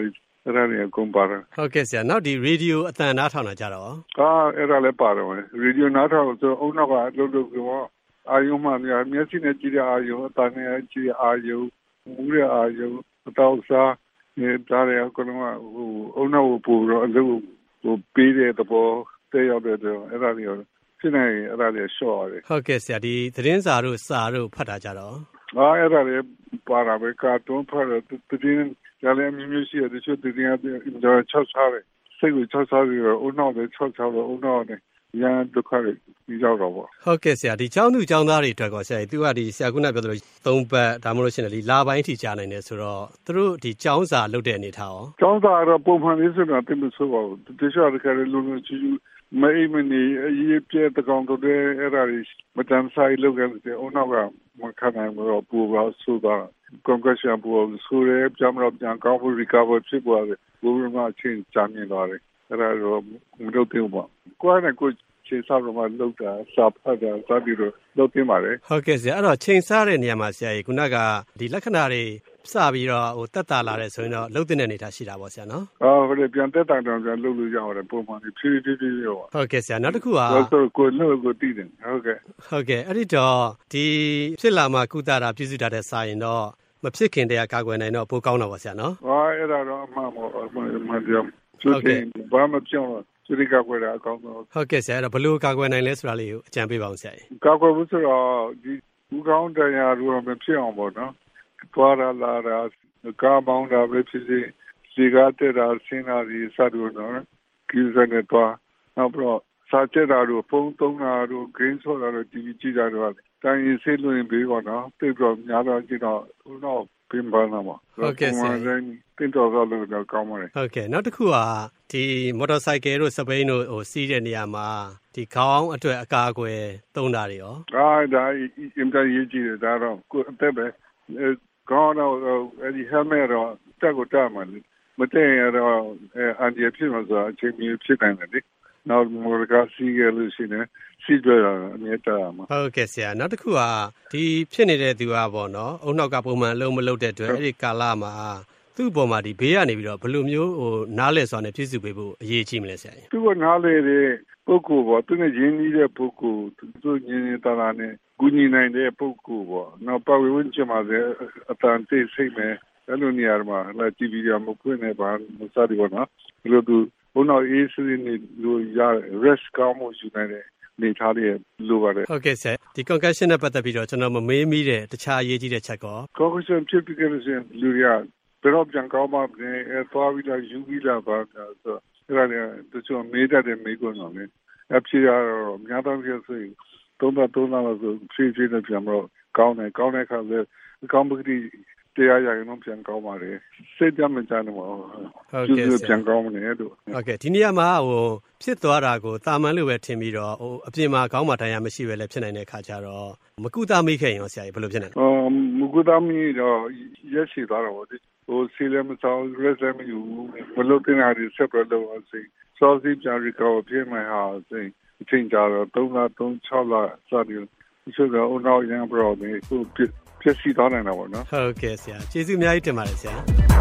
အဲ့ဒါတွေအကုန်ပါတယ်ဟုတ်ကဲ့ဆရာနောက်ဒီရေဒီယိုအသံနားထောင်တာကြတော့အဲ့ဒါလည်းပါတယ်ရေဒီယိုနားထောင်ဆိုအုံနောက်ကလှုပ်တော့အာယုံမှမျက်စိနဲ့ကြည့်တဲ့အာယုံအတန်နဲ့ကြည့်တဲ့အာယုံမူးတဲ့အာယုံအတော့စားနေတားတယ်ကတော့အုံနောက်ပို့တော့အလုပ်ပေးတဲ့သဘောတည့်ရောက်တဲ့တော့အဲ့ဒါတွေဖြစ်နေအဲ့ဒါတွေရှော့ရတယ်ဟုတ်ကဲ့ဆရာဒီသတင်းစာတို့စာတို့ဖတ်တာကြတော့အဲ့ဒါတွေပါတာပဲကာတွန်းဖတ်တဲ့တင်းကြလည်းမျိုးရှိတဲ့တချို့တင်းကတော့6စားတယ်စိတ်ကို6စားပြီးတော့အုံနောက်လည်း6စားတော့အုံနောက်နဲ့ရန်ဒုက္ခတွေပြီးတော့ပေါ့ဟုတ်ကဲ့ဆရာဒီကျောင်းသူကျောင်းသားတွေအတွက်ကောဆရာသူကဒီဆရာကနာပြောသလို3ပတ်ဒါမှမဟုတ်ရှင်လေလာပိုင်းထိကြာနိုင်တယ်ဆိုတော့သူတို့ဒီကျောင်းစာလုပ်တဲ့အနေထားရောကျောင်းစာတော့ပုံမှန်လေးဆိုတော့တင်မဆိုးပါဘူးတချို့ကလည်းလုံးလုံးချူချူမဲမနေရေးပြတဲ့ကောင်တွေအဲ့ဒါတွေမတန်ဆိုင်လုပ်ကြတယ်အနောက်ကမခနိုင်တော့ပူပါဆိုတာconcussion ပူဆိုရဲကြမ်းတော့ပြန်ကောင်းဖို့ recover ဖြစ်သွားတယ်ဘုရားမချင်းချမ်းနေတော့တယ်အဲ့ဒါတော့မလုပ်သေးဘူးပေါ့ကိုယ်နဲ့ကိုယ်ချိန်စားတော့မှလောက်တာစာဖတ်တာစပြီးတော့လုပ်တင်ပါလေဟုတ်ကဲ့ဆရာအဲ့တော့ချိန်စားတဲ့နေရာမှာဆရာကြီးခုနကဒီလက္ခဏာတွေစပြီးတော့တက်တာလာတယ်ဆိုရင်တော့လှုပ်တဲ့အနေထားရှိတာပေါ့ဆရာနော်ဟုတ်တယ်ပြန်တက်တာတော့ပြန်လှုပ်လို့ရပါတယ်ပုံမှန်ဖြည်းဖြည်းရောဟုတ်ကဲ့ဆရာနောက်တစ်ခုကကိုလှုပ်ကိုတည်တယ်ဟုတ်ကဲ့အဲ့ဒီတော့ဒီဖြစ်လာမှကုသတာပြုစုတာတဲ့စာရင်တော့မဖြစ်ခင်တည်းကကာကွယ်နိုင်တော့ပိုကောင်းတော့ပါဆရာနော်အဲ့ဒါတော့အမှန်ပေါ့မှန်တယ်ဟုတ်ကဲ့ဘာမှပြောင်းတော့စရိကာကွယ်တာအကောင်းဆုံးဟုတ်ကဲ့ဆရာအဲ့တော့ဘယ်လိုကာကွယ်နိုင်လဲဆိုတာလေးကိုအကြံပေးပါဦးဆရာကာကွယ်ဖို့ဆိုတော့ဒီဘူးကောင်းတရားတို့မဖြစ်အောင်ပေါ့နော်သွားလာတာကားမောင်းတာပဲဖြစ်စေစီကားတက်တာဆင်းတာဒီစသဖြင့်နော်ကိစ္စနဲ့တော့နောက်တော့စာချက်တာတို့ဖုန်းသုံးတာတို့ဂိမ်းဆော့တာတို့ TV ကြည့်တာတို့တိုင်းရင်းဆေးလွှင့်ပေးပါနော်တိတ်တော့များတော့ကြည့်တော့တော့ပြင်ပါနာမှာဟုတ်ကဲ့ဆရာတင်တော်တော့လို့ကောင်းပါတယ်ဟုတ်ကဲ့နောက်တစ်ခုကဒီမော်တော်ဆိုင်ကယ်တို့စပိန်တို့စီးတဲ့နေရာမှာဒီခေါင်းအတွက်အကာအကွယ်သုံးတာတွေရောဒါအင်တာရေးကြည့်တယ်ဒါတော့ကိုအသက်ပဲခေါင်းတော့အဲ့ဒီ helmet တော့တက်ကိုတက်မှာမတက်ရတော့အန်ဒီဖြစ်မှာဆိုအချိန်ကြီးဖြစ်နိုင်တယ်လေနောက်မော်တော်စီးရလို့ရှိနေစီးကြရအမြဲတမ်းမှာဟုတ်ကဲ့ဆရာနောက်တစ်ခုကဒီဖြစ်နေတဲ့သူကပေါ့နော်အုံနောက်ကပုံမှန်အလုံးမလုပ်တဲ့အတွက်အဲ့ဒီကာလမှာသူ့ပေါ်မှာဒီဘေးကနေပြီးတော့ဘယ်လိုမျိုးနားလဲစွာနဲ့ပြည့်စုံပေးဖို့အရေးကြီးမလဲဆရာကြီးသူကနားလဲတဲ့ပုဂ္ဂိုလ်ပေါ့သူနဲ့ရင်းနှီးတဲ့ပုဂ္ဂိုလ်သူညင်နေတာလာနဲ့ကူညီနိုင်တဲ့ပုဂ္ဂိုလ်ပေါ့နောက်ပတ်ဝန်းကျင်မှာအတန်တိတ်စိတ်နဲ့အဲ့လိုနေရာမှာလာ TV ရမဖွင့်နေပါမစားဒီပေါ့နော်ဒီလိုသူဘုံတော်အေးစင်းနေလို့ရ rest ကောင်းမှုယူနိုင်တဲ့နေထားတဲ့လိုပါတယ်ဟုတ်ကဲ့ဆရာဒီ concussion နဲ့ပတ်သက်ပြီးတော့ကျွန်တော်မမေးမိတဲ့တခြားအရေးကြီးတဲ့ချက်ကော concussion ဖြစ်ပြီးကြလို့ရှိရင်လူရဘယ်တော့ပြန်ကောင်းမှသွားပြီးတော့ယူပြီးလာပါဆိုအဲ့ဒါလည်းတချို့မေးတတ်တယ်မေးကုန်တော့လေအဖြစ်ရတော့များတော့ပြဆိုရင်သုံးတော့ဆိုဖြည်းဖြည်းနဲ့ပြန်တော့ကောင်းတဲ့ခါလည်းကောင်းပတိတရားရရင်တော့ပြန်ကောင်းပါတယ်စိတ်ကြမကြတော့ဟုတ်ကဲ့ပြန်ကောင်းတယ်တို့ဟုတ်ကဲ့ဒီနေရာမှာဖြစ်သွားတာကိုတာမန်လို့ပဲထင်ပြီးတော့အပြင်မှာကောင်းမှတရားမရှိပဲလည်းဖြစ်နိုင်တဲ့ခါကျတော့မကူတာမိခဲ့ရင်ရောဆရာကြီးဘယ်လိုဖြစ်နိုင်လဲမကူတာမိတော့ရက်ရှိသွားတော့ဆီလမဆောင်ရက်လည်းမယူဘလို့တင်လာဒီဆက်ပြလို့အစိစောစီပြန်ရီကောဖြစ်မှဟာစိအချိန်ကြာတော့3 6လစသည်ဆိုတော့အနောက်ရန်ဘရောနေကိုဖြစ်စီသွားနိုင်တာပေါ့နော်ဟုတ်ကဲ့ဆရာကျေးဇူးအများကြီးတင်ပါတယ်ဆရာ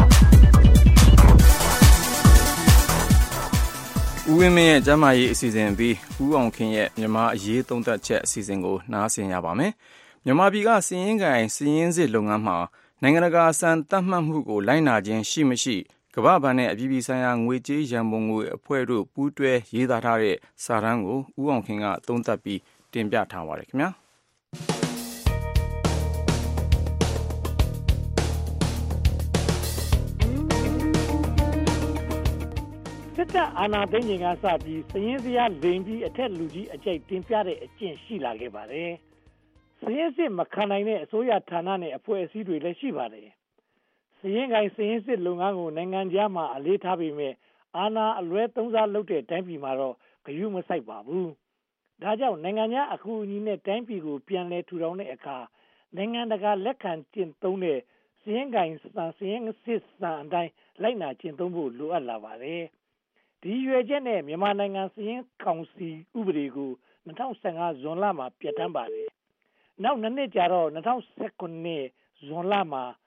ဦးဝင်းမင်းရဲ့ကျမ်းမာရေးအစီအစဉ်ပြီးဦးအောင်ခင်ရဲ့မြန်မာအရေးသုံးသပ်ချက်အစီအစဉ်ကိုနားဆင်ရပါမယ်မြန်မာပြည်ကစီရင်ကိုင်စီရင်စစ်လုပ်ငန်းမှာနိုင်ငံတကာစံသတ်မှတ်မှုကိုလိုက်နာခြင်းရှိမရှိကမ္ဘာ့ဘဏ်နဲ့အပြည်ပြည်ဆိုင်ရာငွေကြေးရန်ပုံငွေအဖွဲ့တို့ပူးတွဲရေးသားထားတဲ့စာတမ်းကိုဦးအောင်ခင်ကသုံးသပ်ပြီးတင်ပြထားပါတယ်ခင်ဗျာစစ်တပ်အာဏာသိမ်းချိန်ကစပြီးစည်ရင်းစရာလိမ်ပြီးအထက်လူကြီးအကြိုက်တင်ပြတဲ့အကျင့်ရှိလာခဲ့ပါတယ်။စည်ရင်းစစ်မခံနိုင်တဲ့အစိုးရဌာနနဲ့အဖွဲ့အစည်းတွေလည်းရှိပါတယ်။စည်ရင်းကိုင်စည်ရင်းစစ်လုပ်ငန်းကိုနိုင်ငံခြားမှာအလေးထားပေမဲ့အာဏာအလွဲသုံးစားလုပ်တဲ့တိုင်းပြည်မှာတော့ဂရုမစိုက်ပါဘူး။ဒါကြောင့်နိုင်ငံခြားအကူအညီနဲ့တိုင်းပြည်ကိုပြန်လည်ထူထောင်တဲ့အခါနိုင်ငံတကာလက်ခံကျင့်သုံးတဲ့စည်ရင်းကိုင်စည်ရင်းစစ်စံအတိုင်းလိုက်နာကျင့်သုံးဖို့လိုအပ်လာပါတယ်။ဒီရွယ်ချက်နဲ့မြန်မာနိုင်ငံစည်ရင်းကောင်စီဥပဒေကို2015ဇွန်လမှာပြဋ္ဌာန်းပါတယ်။နောက်2နှစ်ကြာတော့2019ဇွန်လမှာ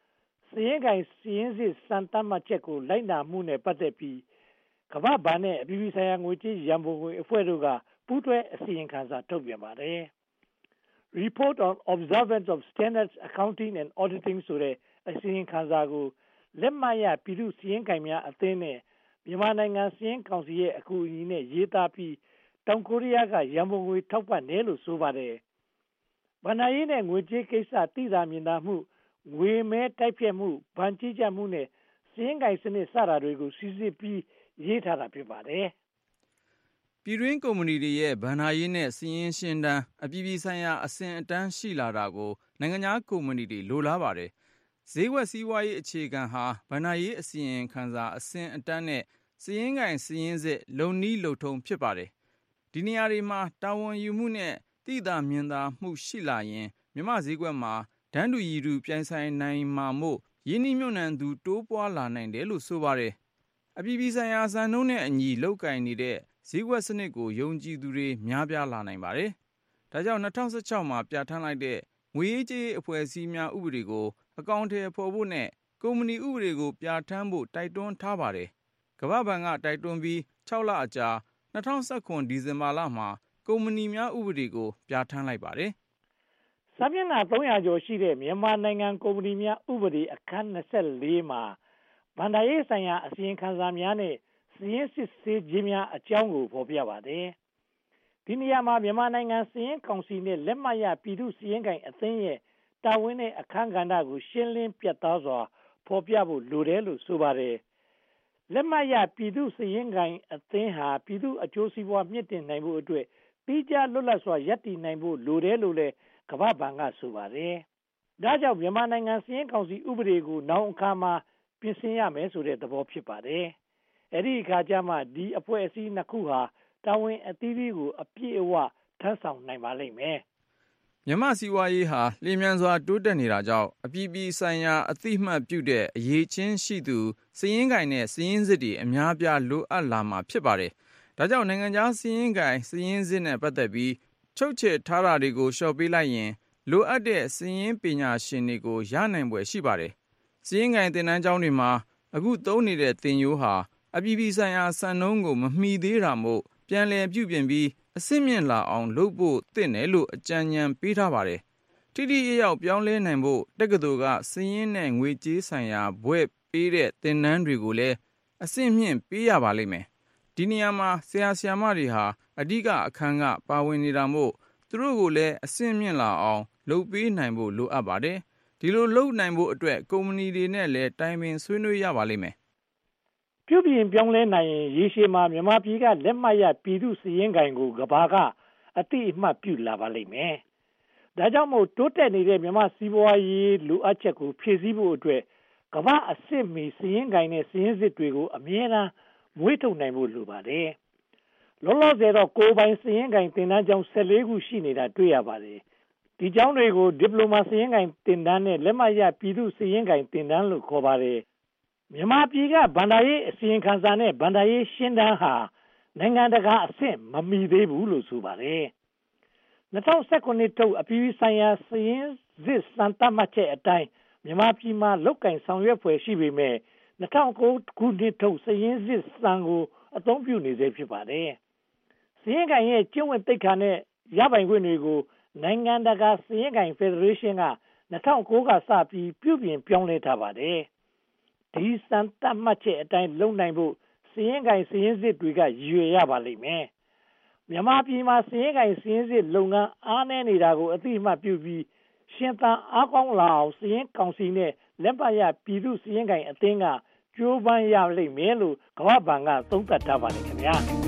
စာရင်းကိုင်စာရင်းစစ်စံသတ်မှတ်ချက်ကိုလိုက်နာမှုနဲ့ပတ်သက်ပြီးကမ္ဘာ့ဘဏ်နဲ့အပြည်ပြည်ဆိုင်ရာငွေကြေးရန်ပုံငွေအဖွဲ့တို့ကပူးတွဲအစီရင်ခံစာထုတ်ပြန်ပါတယ်။ Report on Observance of Standards Accounting and Auditing ဆိုတဲ့အစီရင်ခံစာကိုလက်မှတ်ရပြည်သူ့စာရင်းကိုင်များအသင်းနဲ့မြန်မာနိုင်ငံစာရင်းကောင်စီရဲ့အကူအညီနဲ့ရေးသားပြီးတောင်ကိုရီးယားကရန်ပုံငွေထောက်ပံ့တယ်လို့ဆိုပါတယ်။ဘဏ္ဍာရေးနဲ့ငွေကြေးကိစ္စသိသာမြင်သာမှုငွေမဲတိုက်ဖြတ်မှုဗန်ကြီးကြမှုနဲ့စာရင်းကိုင်စနစ်စတာတွေကိုစစ်စစ်ပြီးရေးထားတာဖြစ်ပါတယ်။ပြည်တွင်းကုမ္ပဏီတွေရဲ့ဘဏ္ဍာရေးနဲ့စီးရင်ရှင်းတန်းအပြည်ပြည်ဆိုင်ရာအဆင့်အတန်းရှိလာတာကိုနိုင်ငံခြားကုမ္ပဏီတွေလိုလားပါတယ်။ဈေးကွက်စီးပွားရေးအခြေခံဟာဘဏ္ဍာရေးအစီရင်ခံစာအဆင့်အတန်းနဲ့စီးရင်ကိုင်စီးရင်စစ်လုံနီးလုံထုံဖြစ်ပါတယ်။ဒီနေရာတွေမှာတာဝန်ယူမှုနဲ့သိသာမြင်သာမှုရှိလာရင်မြန်မာဈေးကွက်မှာတန်းတူရည်တူပြိုင်ဆိုင်နိုင်မှာမို့ရင်းနှီးမြှုပ်နှံသူတိုးပွားလာနိုင်တယ်လို့ဆိုပါတယ်။အပြည်ပြည်ဆိုင်ရာစံနှုန်းနဲ့အညီလုပ်ကိုင်နေတဲ့ဈေးကွက်စနစ်ကိုယုံကြည်သူတွေများပြားလာနိုင်ပါတယ်။ဒါကြောင့်2016မှာပြဋ္ဌာန်းလိုက်တဲ့ငွေရေးကြေးရေးအဖွဲ့အစည်းများဥပဒေကိုအကောင့်ထဲဖော်ဖို့နဲ့ကုမ္ပဏီဥပဒေကိုပြဋ္ဌာန်းဖို့တိုက်တွန်းထားပါတယ်။ကမ္ဘာ့ဘဏ်ကတိုက်တွန်းပြီး6လအကြာ2019ဒီဇင်ဘာလမှာကုမ္ပဏီများဥပဒေကိုပြဋ္ဌာန်းလိုက်ပါတယ်။စာမျက်နှာ300ကျော်ရှိတဲ့မြန်မာနိုင်ငံကုမ္ပဏီများဥပဒေအခန်း24မှာဘဏ္ဍာရေးဆိုင်ရာအစီရင်ခံစာများနဲ့စာရင်းစစ်ဆေးခြင်းများအကြောင်းကိုဖော်ပြပါတယ်။ဒီနေရာမှာမြန်မာနိုင်ငံစာရင်းကောင်စီနဲ့လက်မှတ်ရပြည်သူ့စာရင်းကိုင်အသင်းရဲ့တာဝန်နဲ့အခန်းကဏ္ဍကိုရှင်းလင်းပြတ်သားစွာဖော်ပြဖို့လိုတယ်လို့ဆိုပါတယ်။လက်မှတ်ရပြည်သူ့စာရင်းကိုင်အသင်းဟာပြည်သူ့အကျိုးစီးပွားမြင့်တင်နိုင်ဖို့အတွက်ပြီးကြလွတ်လပ်စွာရပ်တည်နိုင်ဖို့လိုတယ်လို့လည်းကမ္ဘာ့ဘဏ်ကဆိုပါတယ်။ဒါကြောင့်မြန်မာနိုင်ငံစာရင်းကောင်စီဥပဒေကိုနောက်အခါမှာပြင်ဆင်ရမယ်ဆိုတဲ့သဘောဖြစ်ပါတယ်။အဲဒီအခါကျမှဒီအဖွဲ့အစည်းနှစ်ခုဟာတာဝန်အသီးသီးကိုအပြည့်အဝထမ်းဆောင်နိုင်ပါလိမ့်မယ်။မြန်မာစီးပွားရေးဟာလျင်မြန်စွာတိုးတက်နေတာကြောင့်အပြည်ပြည်ဆိုင်ရာအသိမှတ်ပြုတဲ့အရေးချင်းရှိသူစာရင်းကိုင်နဲ့စာရင်းစစ်တွေအများပြားလိုအပ်လာမှာဖြစ်ပါတယ်။ဒါကြောင့်နိုင်ငံခြားစာရင်းကိုင်စာရင်းစစ်နဲ့ပတ်သက်ပြီးချုပ်ချယ်ထားတာတွေကိုလျှော့ပေးလိုက်ရင်လိုအပ်တဲ့စာရင်းပညာရှင်တွေကိုရနိုင်ဖွယ်ရှိပါတယ်။စာရင်းကိုင်သင်တန်းကျောင်းတွေမှာအခုသုံးနေတဲ့သင်ရိုးဟာအပြည်ပြည်ဆိုင်ရာစံနှုန်းကိုမမီသေးတာမို့ပြန်လည်ပြုပြင်ပြီးအဆင့်မြင့်လာအောင်လုပ်ဖို့သင့်တယ်လို့အကြံဉာဏ်ပေးထားပါတယ်။ထိထိရောက်ပြောင်းလဲနိုင်ဖို့တက္ကသိုလ်ကစာရင်းနဲ့ငွေကြေးဆိုင်ရာဘွဲ့ပေးတဲ့သင်တန်းတွေကိုလည်းအဆင့်မြင့်ပေးရပါလိမ့်မယ်။ဒီနေရာမှာဆရာဆရာမတွေဟာအဓိကအခန်းကပါဝင်နေတာမို့သူတို့ကိုလည်းအဆင့်မြင့်လာအောင်လုပ်ပေးနိုင်ဖို့လိုအပ်ပါတယ်။ဒီလိုလုပ်နိုင်ဖို့အတွက်ကုမ္ပဏီတွေနဲ့လည်းတိုင်ပင်ဆွေးနွေးရပါလိမ့်မယ်။ပြုပြင်ပြောင်းလဲနိုင်ရင်ရေရှည်မှာမြန်မာပြည်ကလက်မှတ်ရပြည်သူစာရင်းကိုင်ကိုကဘာကအတိအမှတ်ပြုလာပါလိမ့်မယ်။ဒါကြောင့်မို့တိုးတက်နေတဲ့မြန်မာစီးပွားရေးလိုအပ်ချက်ကိုဖြည့်ဆည်းဖို့အတွက်ကဘာအဆင့်မီစာရင်းကိုင်နဲ့စာရင်းစစ်တွေကိုအမြဲတမ်းမွေးထုတ်နိုင်ဖို့လိုပါတယ်။လောလောဆယ်တော့ကိုယ်ပိုင်စာရင်းကိုင်သင်တန်းကျောင်း14ခုရှိနေတာတွေ့ရပါတယ်။ဒီကျောင်းတွေကိုဒီပလိုမာစာရင်းကိုင်သင်တန်းနဲ့လက်မှတ်ရပြည်သူစာရင်းကိုင်သင်တန်းလို့ခေါ်ပါတယ်။မြန်မာပြည်ကဘဏ္ဍာရေးအစီရင်ခံစာနဲ့ဘဏ္ဍာရေးရှင်းတန်းဟာနိုင်ငံတကာအဆင့်မမီသေးဘူးလို့ဆိုပါတယ်။2019ထုတ်အပြည်ပြည်ဆိုင်ရာစာရင်းစစ်စံသတ်မှတ်ချက်အတိုင်းမြန်မာပြည်မှာလုတ်ကင်ဆောင်ရွက်ဖွယ်ရှိပေမဲ့2009ခုနှစ်ထုတ်စာရင်းစစ်စံကိုအသုံးပြုနေသေးဖြစ်ပါတယ်။စာရင်းကိုင်ရဲ့ကျင့်ဝတ်သိက္ခာနဲ့ရပိုင်ခွင့်တွေကိုနိုင်ငံတကာစာရင်းကိုင်ဖက်ဒရေးရှင်းက2009ကစပြီးပြုပြင်ပြောင်းလဲထားပါတယ်။ဒီစံသတ်မှတ်ချက်အတိုင်းလုပ်နိုင်ဖို့စာရင်းကိုင်စာရင်းစစ်တွေကရည်ရွယ်ရပါလိမ့်မယ်။မြန်မာပြည်မှာစာရင်းကိုင်စာရင်းစစ်လုပ်ငန်းအားနည်းနေတာကိုအသိအမှတ်ပြုပြီးရှင်သန်အားကောင်းလာအောင်စာရင်းကောင်စီနဲ့လက်မှတ်ရပြည်သူစာရင်းကိုင်အသင်းကကြိုးပမ်းရလိမ့်မယ်လို့ကမ္ဘာ့ဘဏ်ကသုံးသပ်ထားပါတယ်ခင်ဗျာ။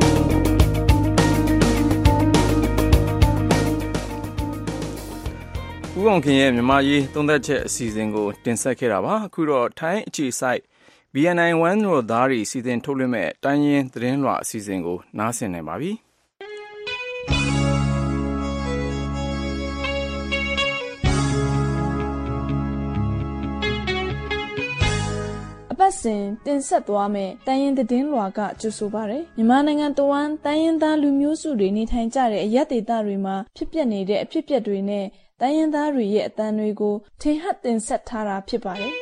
ဦးအောင်ခင်ရဲ့မြန်မာရေးသုံးသပ်ချက်အစီအစဉ်ကိုတင်ဆက်ခဲ့တာပါအခုတော့ထိုင်းအခြေစိုက် BNI 1တို့သားတွေစီစဉ်ထုတ်လွှင့်မဲ့တိုင်းရင်းသတင်းလွှာအစီအစဉ်ကိုနားဆင်နိုင်ပါပြီအပတ်စဉ်တင်ဆက်သွားမယ်တိုင်းရင်းသတင်းလွှာကကြိုဆိုပါရယ်မြန်မာနိုင်ငံတဝန်းတိုင်းရင်းသားလူမျိုးစုတွေနေထိုင်ကြတဲ့အရပ်ဒေသတွေမှာဖြစ်ပျက်နေတဲ့အဖြစ်အပျက်တွေနဲ့တိုင်းရင်းသားတွေရဲ့အသံတွေကိုထင်ဟပ်တင်ဆက်ထားတာဖြစ်ပါတယ်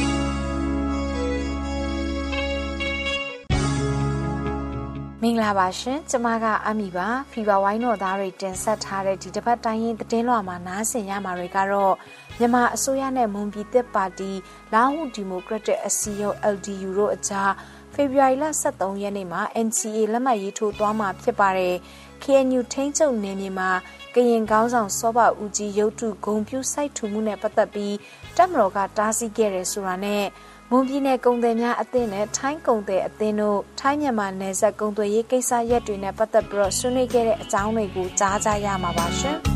မင်္ဂလာပါရှင်ကျမကအမီပါဖီဗာဝိုင်းတော်သားတွေတင်ဆက်ထားတဲ့ဒီတစ်ပတ်တိုင်းရင်းသတင်းလွှာမှာနားဆင်ရမှာတွေကတော့မြန်မာအစိုးရနဲ့မွန်ပြည်သစ်ပါတီလာဟုဒီမိုကရက်တစ်အစည်းအရုံး LDU တို့အကြားဖေဖော်ဝါရီလ23ရက်နေ့မှာ NCA လက်မှတ်ရေးထိုးသွားမှာဖြစ်ပါတယ် KNU ထိန်းချုပ်နယ်မြေမှာကရင်ကောင်းဆောင်စောဘဦးကြီးရုပ်တုဂုံပြူစိုက်ထူမှုနဲ့ပတ်သက်ပြီးတပ်မတော်ကတားဆီးခဲ့တယ်ဆိုတာနဲ့မွန်ပြည်နယ်ကုန်သည်များအသင်းနဲ့ထိုင်းကုန်သည်အသင်းတို့ထိုင်းမြန်မာနယ်စပ်ကုန်သွယ်ရေးကိစ္စရပ်တွေနဲ့ပတ်သက်ပြီးဆွေးနွေးခဲ့တဲ့အကြောင်းတွေကိုကြားကြရမှာပါရှင်။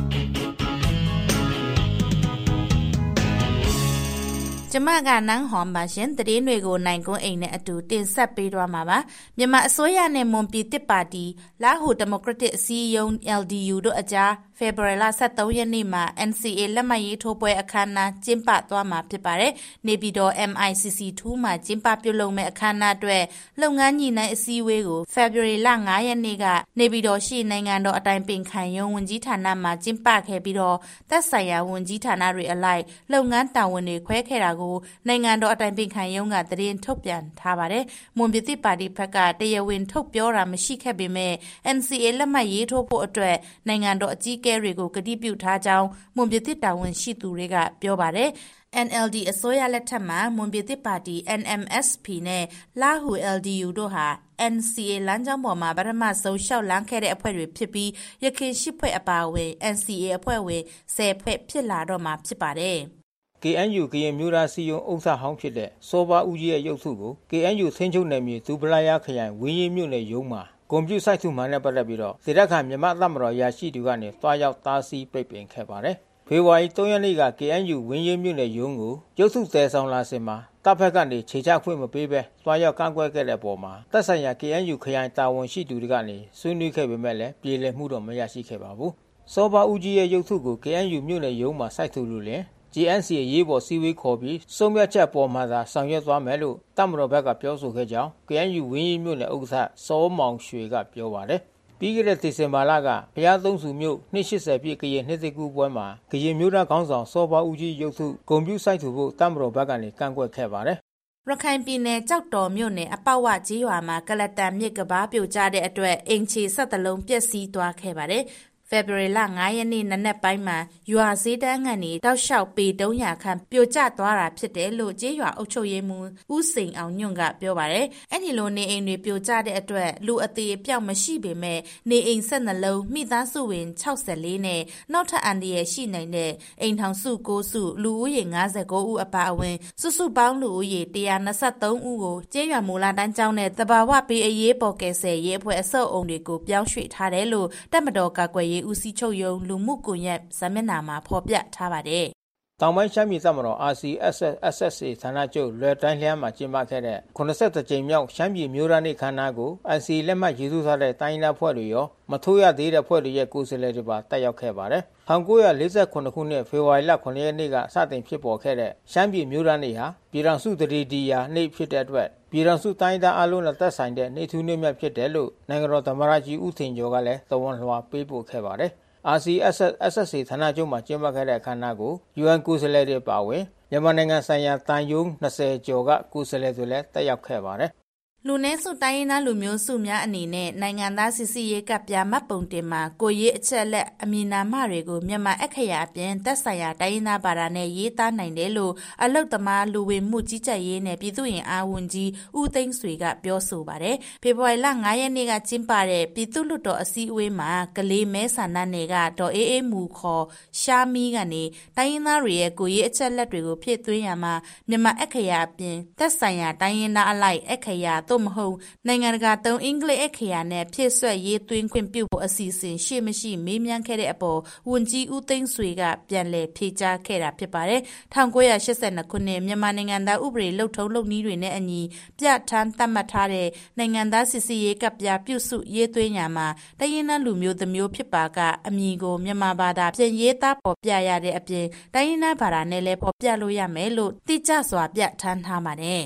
ကျမကနန်းဟွန်ပါရှင်သတင်းတွေကိုနိုင်ကွန်းအိမ်နဲ့အတူတင်ဆက်ပေးသွားမှာပါမြန်မာအစိုးရနဲ့မွန်ပြည်သစ်ပါတီလာဟူဒီမိုကရက်တစ်အစည်းအရုံး LDU တို့အကြားဖေဖော်ဝါရီလ23ရက်နေ့မှာ NCA လက်မှတ်ရေးထိုးပွဲအခမ်းအနားကျင်းပသွားမှာဖြစ်ပါတယ်နေပြည်တော် MICC2 မှာကျင်းပပြုလုပ်မဲ့အခမ်းအနားအတွက်လုပ်ငန်းညှိနှိုင်းအစည်းအဝေးကိုဖေဖော်ဝါရီလ9ရက်နေ့ကနေပြည်တော်ရှိနိုင်ငံတော်အတိုင်ပင်ခံရုံးဝန်ကြီးဌာနမှာကျင်းပခဲ့ပြီးတော့သက်ဆိုင်ရာဝန်ကြီးဌာနတွေအလိုက်လုပ်ငန်းတာဝန်တွေခွဲခဲ့တာကိုနိုင်ငံတော်အတိုင်ပင်ခံရုံးကသတင်းထုတ်ပြန်ထားပါတယ်မွန်ပြည်သစ်ပါတီဘက်ကတရားဝင်ထုတ်ပြောတာမရှိခဲ့ပေမဲ့ NCA လက်မှတ်ရေးထိုးဖို့အတွက်နိုင်ငံတော်အကြီးအကဲတွေကိုကတိပြုထားကြောင်းမွန်ပြည်သစ်တာဝန်ရှိသူတွေကပြောပါတယ်NLD အစိုးရလက်ထက်မှာမွန်ပြည်သစ်ပါတီ NMSP နဲ့လာဟူ LDU တို့ဟာ NCA လမ်းကြောင်းပေါ်မှာပထမဆုံးရှောက်လန်းခဲ့တဲ့အဖွဲ့တွေဖြစ်ပြီးရခိုင်ရှိဖွဲ့အပါအဝင် NCA အဖွဲ့ဝင်10ဖွဲ့ဖြစ်လာတော့မှာဖြစ်ပါတယ် KNU ကရင်မျိုးသားစီယုံဥက္ကဋ္ဌဟောင်းဖြစ်တဲ့စောဘဦးကြီးရဲ့ရုပ်ထုကို KNU ထိန်းချုပ်နယ်မြေဒူပလာယာခရိုင်ဝင်းရီမြို့နယ်ရုံးမှာကွန်ပျူတာစိုက်ထုမှန်နဲ့ပတ်သက်ပြီးတော့ဒေသခံမြန်မာတပ်မတော်ရာရှိသူကနေတွားရောက်တားဆီးပိတ်ပင်ခဲ့ပါတယ်။ဖေဖော်ဝါရီ3ရက်နေ့က KNU ဝင်းရီမြို့နယ်ရုံးကိုရုပ်ထုသယ်ဆောင်လာစဉ်မှာတပ်ဖက်ကနေခြေချခွင့်မပေးဘဲတွားရောက်ကန့်ကွက်ခဲ့တဲ့အပေါ်မှာတပ်ဆိုင်ရာ KNU ခရိုင်တာဝန်ရှိသူတွေကနေဆွေးနွေးခဲ့ပေမဲ့လည်းပြေလည်မှုတော့မရရှိခဲ့ပါဘူး။စောဘဦးကြီးရဲ့ရုပ်ထုကို KNU မြို့နယ်ရုံးမှာစိုက်ထုလို့လည်းGNCA ရေးပေါ်စီဝေးခေါ်ပြီးစုံပြတ်ချက်ပေါ်မှာသာဆောင်ရွက်သွားမယ်လို့တပ်မတော်ဘက်ကပြောဆိုခဲ့ကြောင်း KNU ဝင်းရီမြို့နယ်ဥက္ကဋ္ဌစောမောင်ရွှေကပြောပါတယ်။ပြီးခဲ့တဲ့ဒီဇင်ဘာလကဘုရားသုံးဆူမြို့280ပြည့်ကရင်နှစ်သိကူပွဲမှာကရင်မျိုးသားခေါင်းဆောင်စောဘဦးကြီးရုပ်ထုဂုံပြူစိုက်ထူဖို့တပ်မတော်ဘက်ကနေကန့်ကွက်ခဲ့ပါတယ်ရခိုင်ပြည်နယ်ကြောက်တော်မြို့နယ်အပေါက်ဝကြီးရွာမှာကလတန်မြစ်ကဘာပြိုကျတဲ့အတွက်အင်ချီ17လုံးပျက်စီးသွားခဲ့ပါတယ်။ဖေဖော်ဝါရီလ9ရက်နေ့နနက်ပိုင်းမှာရွာဈေးတန်းကနေတောက်လျှောက်ပေ300ခန့်ပြိုကျသွားတာဖြစ်တယ်လို့ကျေးရွာအုပ်ချုပ်ရေးမှူးဦးစိန်အောင်ညွန့်ကပြောပါတယ်။အဲ့ဒီလိုနေအိမ်တွေပြိုကျတဲ့အတွက်လူအသေးအပြောက်မရှိပေမဲ့နေအိမ်12လုံးမိသားစုဝင်64နဲ့နောက်ထပ်အန်ဒီရရှိနိုင်တဲ့အိမ်ထောင်စု9စုလူဦးရေ59ဦးအပါအဝင်စုစုပေါင်းလူဦးရေ123ဦးကိုကျေးရွာမူလတန်းကျောင်းနဲ့တဘာဝပေးအရေးပေါ်ကယ်ဆယ်ရေးအဖွဲ့အစောအုံတွေကိုပြောင်းရွှေ့ထားတယ်လို့တပ်မတော်ကာကွယ်ဦးစီးချုပ်ရုံးလူမှုကွန်ရက်စာမျက်နှာမှာဖော်ပြထားပါတယ်။တောင်ပိုင်းရှမ်းပြည်တပ်မတော် RCSS/SSA ဌာနချုပ်လွယ်တိုင်းလျန်းမှာကျင်းပခဲ့တဲ့82ကြိမ်မြောက်ရှမ်းပြည်မျိုးသားနေ့ခမ်းနားကို NCA လက်မှတ်ရေးထိုးထားတဲ့တိုင်းဒေသဖွဲ့တွေရောမထိုးရသေးတဲ့ဖွဲ့တွေရဲ့ကိုယ်စားလှယ်တွေပါတက်ရောက်ခဲ့ပါတယ်။1948ခုနှစ်ဖေဖော်ဝါရီလ9ရက်နေ့ကစတင်ဖြစ်ပေါ်ခဲ့တဲ့ရှမ်းပြည်မျိုးသားနေ့ဟာပြည်ထောင်စုတရီတီယာနေ့ဖြစ်တဲ့အတွက်ပြည်ထောင်စုတိုင်းဒေသအလုံးနဲ့သက်ဆိုင်တဲ့နေ့ထူးနေ့မြတ်ဖြစ်တယ်လို့နိုင်ငံတော်သမ္မတကြီးဦးထင်ကျော်ကလည်းသဝန်လွှာပေးပို့ခဲ့ပါတယ်။ RCSS/SSA ဌာနချုပ်မှာကျင်းပခဲ့တဲ့အခမ်းအနားကို UN ကိုယ်စားလှယ်တွေပါဝင်မြန်မာနိုင်ငံဆိုင်ရာတန်ယုံ20ကျော်ကကိုယ်စားလှယ်တွေလည်းတက်ရောက်ခဲ့ပါတယ်။လူနည်းစုတိုင်းရင်းသားလူမျိုးစုများအနေနဲ့နိုင်ငံသားစစ်စစ်ရေးကပ်ပြားမှတ်ပုံတင်မှာကိုရေးအချက်လက်အမည်နာမတွေကိုမြန်မာအခရာအပြင်သက်ဆိုင်ရာတိုင်းရင်းသားဘာသာနဲ့ရေးသားနိုင်တယ်လို့အလုတ်သမားလူဝင်မှုကြီးကြပ်ရေးနဲ့ပြည်သူ့ရင်အားဝန်ကြီးဦးသိန်းဆွေကပြောဆိုပါတယ်။ဖေဖော်ဝါရီလ9ရက်နေ့ကကျင်းပတဲ့ပြည်သူ့လွှတ်တော်အစည်းအဝေးမှာကလေးမဲဆန္ဒနယ်ကဒေါ်အေးအေးမူခေါ်ရှာမီကနေတိုင်းရင်းသားတွေရဲ့ကိုရေးအချက်လက်တွေကိုဖြည့်သွင်းရမှာမြန်မာအခရာအပြင်သက်ဆိုင်ရာတိုင်းရင်းသားအလိုက်အခရာမဟုတ်နိုင်ငံတကာသုံးအင်္ဂလိပ်အခရာနဲ့ဖြည့်ဆွက်ရေးသွင်းခွင့်ပြုဖို့အစီအစဉ်ရှိမရှိမေးမြန်းခဲ့တဲ့အပေါ်ဝန်ကြီးဦးသိန်းဆွေကပြန်လည်ဖြေကြားခဲ့တာဖြစ်ပါတယ်။1982ခုနှစ်မြန်မာနိုင်ငံသားဥပဒေလုပ်ထုံးလုပ်နည်းတွေနဲ့အညီပြဋ္ဌာန်းသတ်မှတ်ထားတဲ့နိုင်ငံသားစစ်ဆေးရေးကပ်ပြားပြုစုရေးသွင်းရမှာတိုင်းရင်းသားလူမျိုးတစ်မျိုးဖြစ်ပါကအမည်ကိုမြန်မာဘာသာပြင်ရေးသားပေါ်ပြရတဲ့အပြင်တိုင်းရင်းသားဘာသာနဲ့လည်းပေါ်ပြလို့ရမယ်လို့တိကျစွာပြဋ္ဌာန်းထားပါတယ်။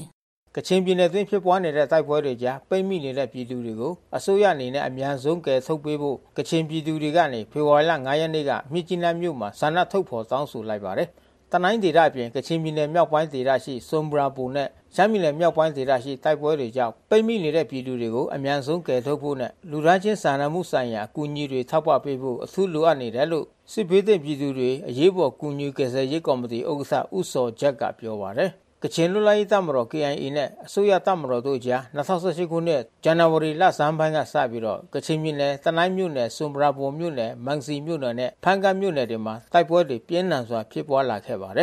ကချင်ပြည်နယ်တွင်းဖြစ်ပွားနေတဲ့တိုက်ပွဲတွေကြားပိတ်မိနေတဲ့ပြည်သူတွေကိုအစိုးရအနေနဲ့အမြန်ဆုံးကယ်ထုတ်ပေးဖို့ကချင်ပြည်သူတွေကနေဖေဖော်ဝါရီလ9ရက်နေ့ကမြစ်ကြီးနားမြို့မှာဆန္ဒထုတ်ဖော်တောင်းဆိုလိုက်ပါတယ်။တနိုင်းဒေသအပြင်ကချင်ပြည်နယ်မြောက်ပိုင်းဒေသရှိဆွမ်ဘရာပူနဲ့ရှမ်းပြည်နယ်မြောက်ပိုင်းဒေသရှိတိုက်ပွဲတွေကြောင့်ပိတ်မိနေတဲ့ပြည်သူတွေကိုအမြန်ဆုံးကယ်ထုတ်ဖို့နဲ့လူသားချင်းစာနာမှုဆိုင်ရာအကူအညီတွေထောက်ပံ့ပေးဖို့အထူးလိုအပ်နေတယ်လို့စစ်ဘေးသင့်ပြည်သူတွေအရေးပေါ်ကူညီကယ်ဆယ်ရေးကော်မတီဥက္ကဋ္ဌဦးစောဂျက်ကပြောပါတယ်ကချင်လူလိုက်တပ်မတော် KIA နဲ့အစိုးရတပ်မတော်တို့ကြား2018ခုနှစ်ဇန်နဝါရီလဆန်းပိုင်းကစပြီးတော့ကချင်ပြည်နယ်တနိုင်းမြို့နယ်ဆွမ်ဘရာပူမြို့နယ်မန်စီမြို့နယ်နဲ့ဖန်ကတ်မြို့နယ်တွေမှာတိုက်ပွဲတွေပြင်းထန်စွာဖြစ်ပွားလာခဲ့ပါတယ်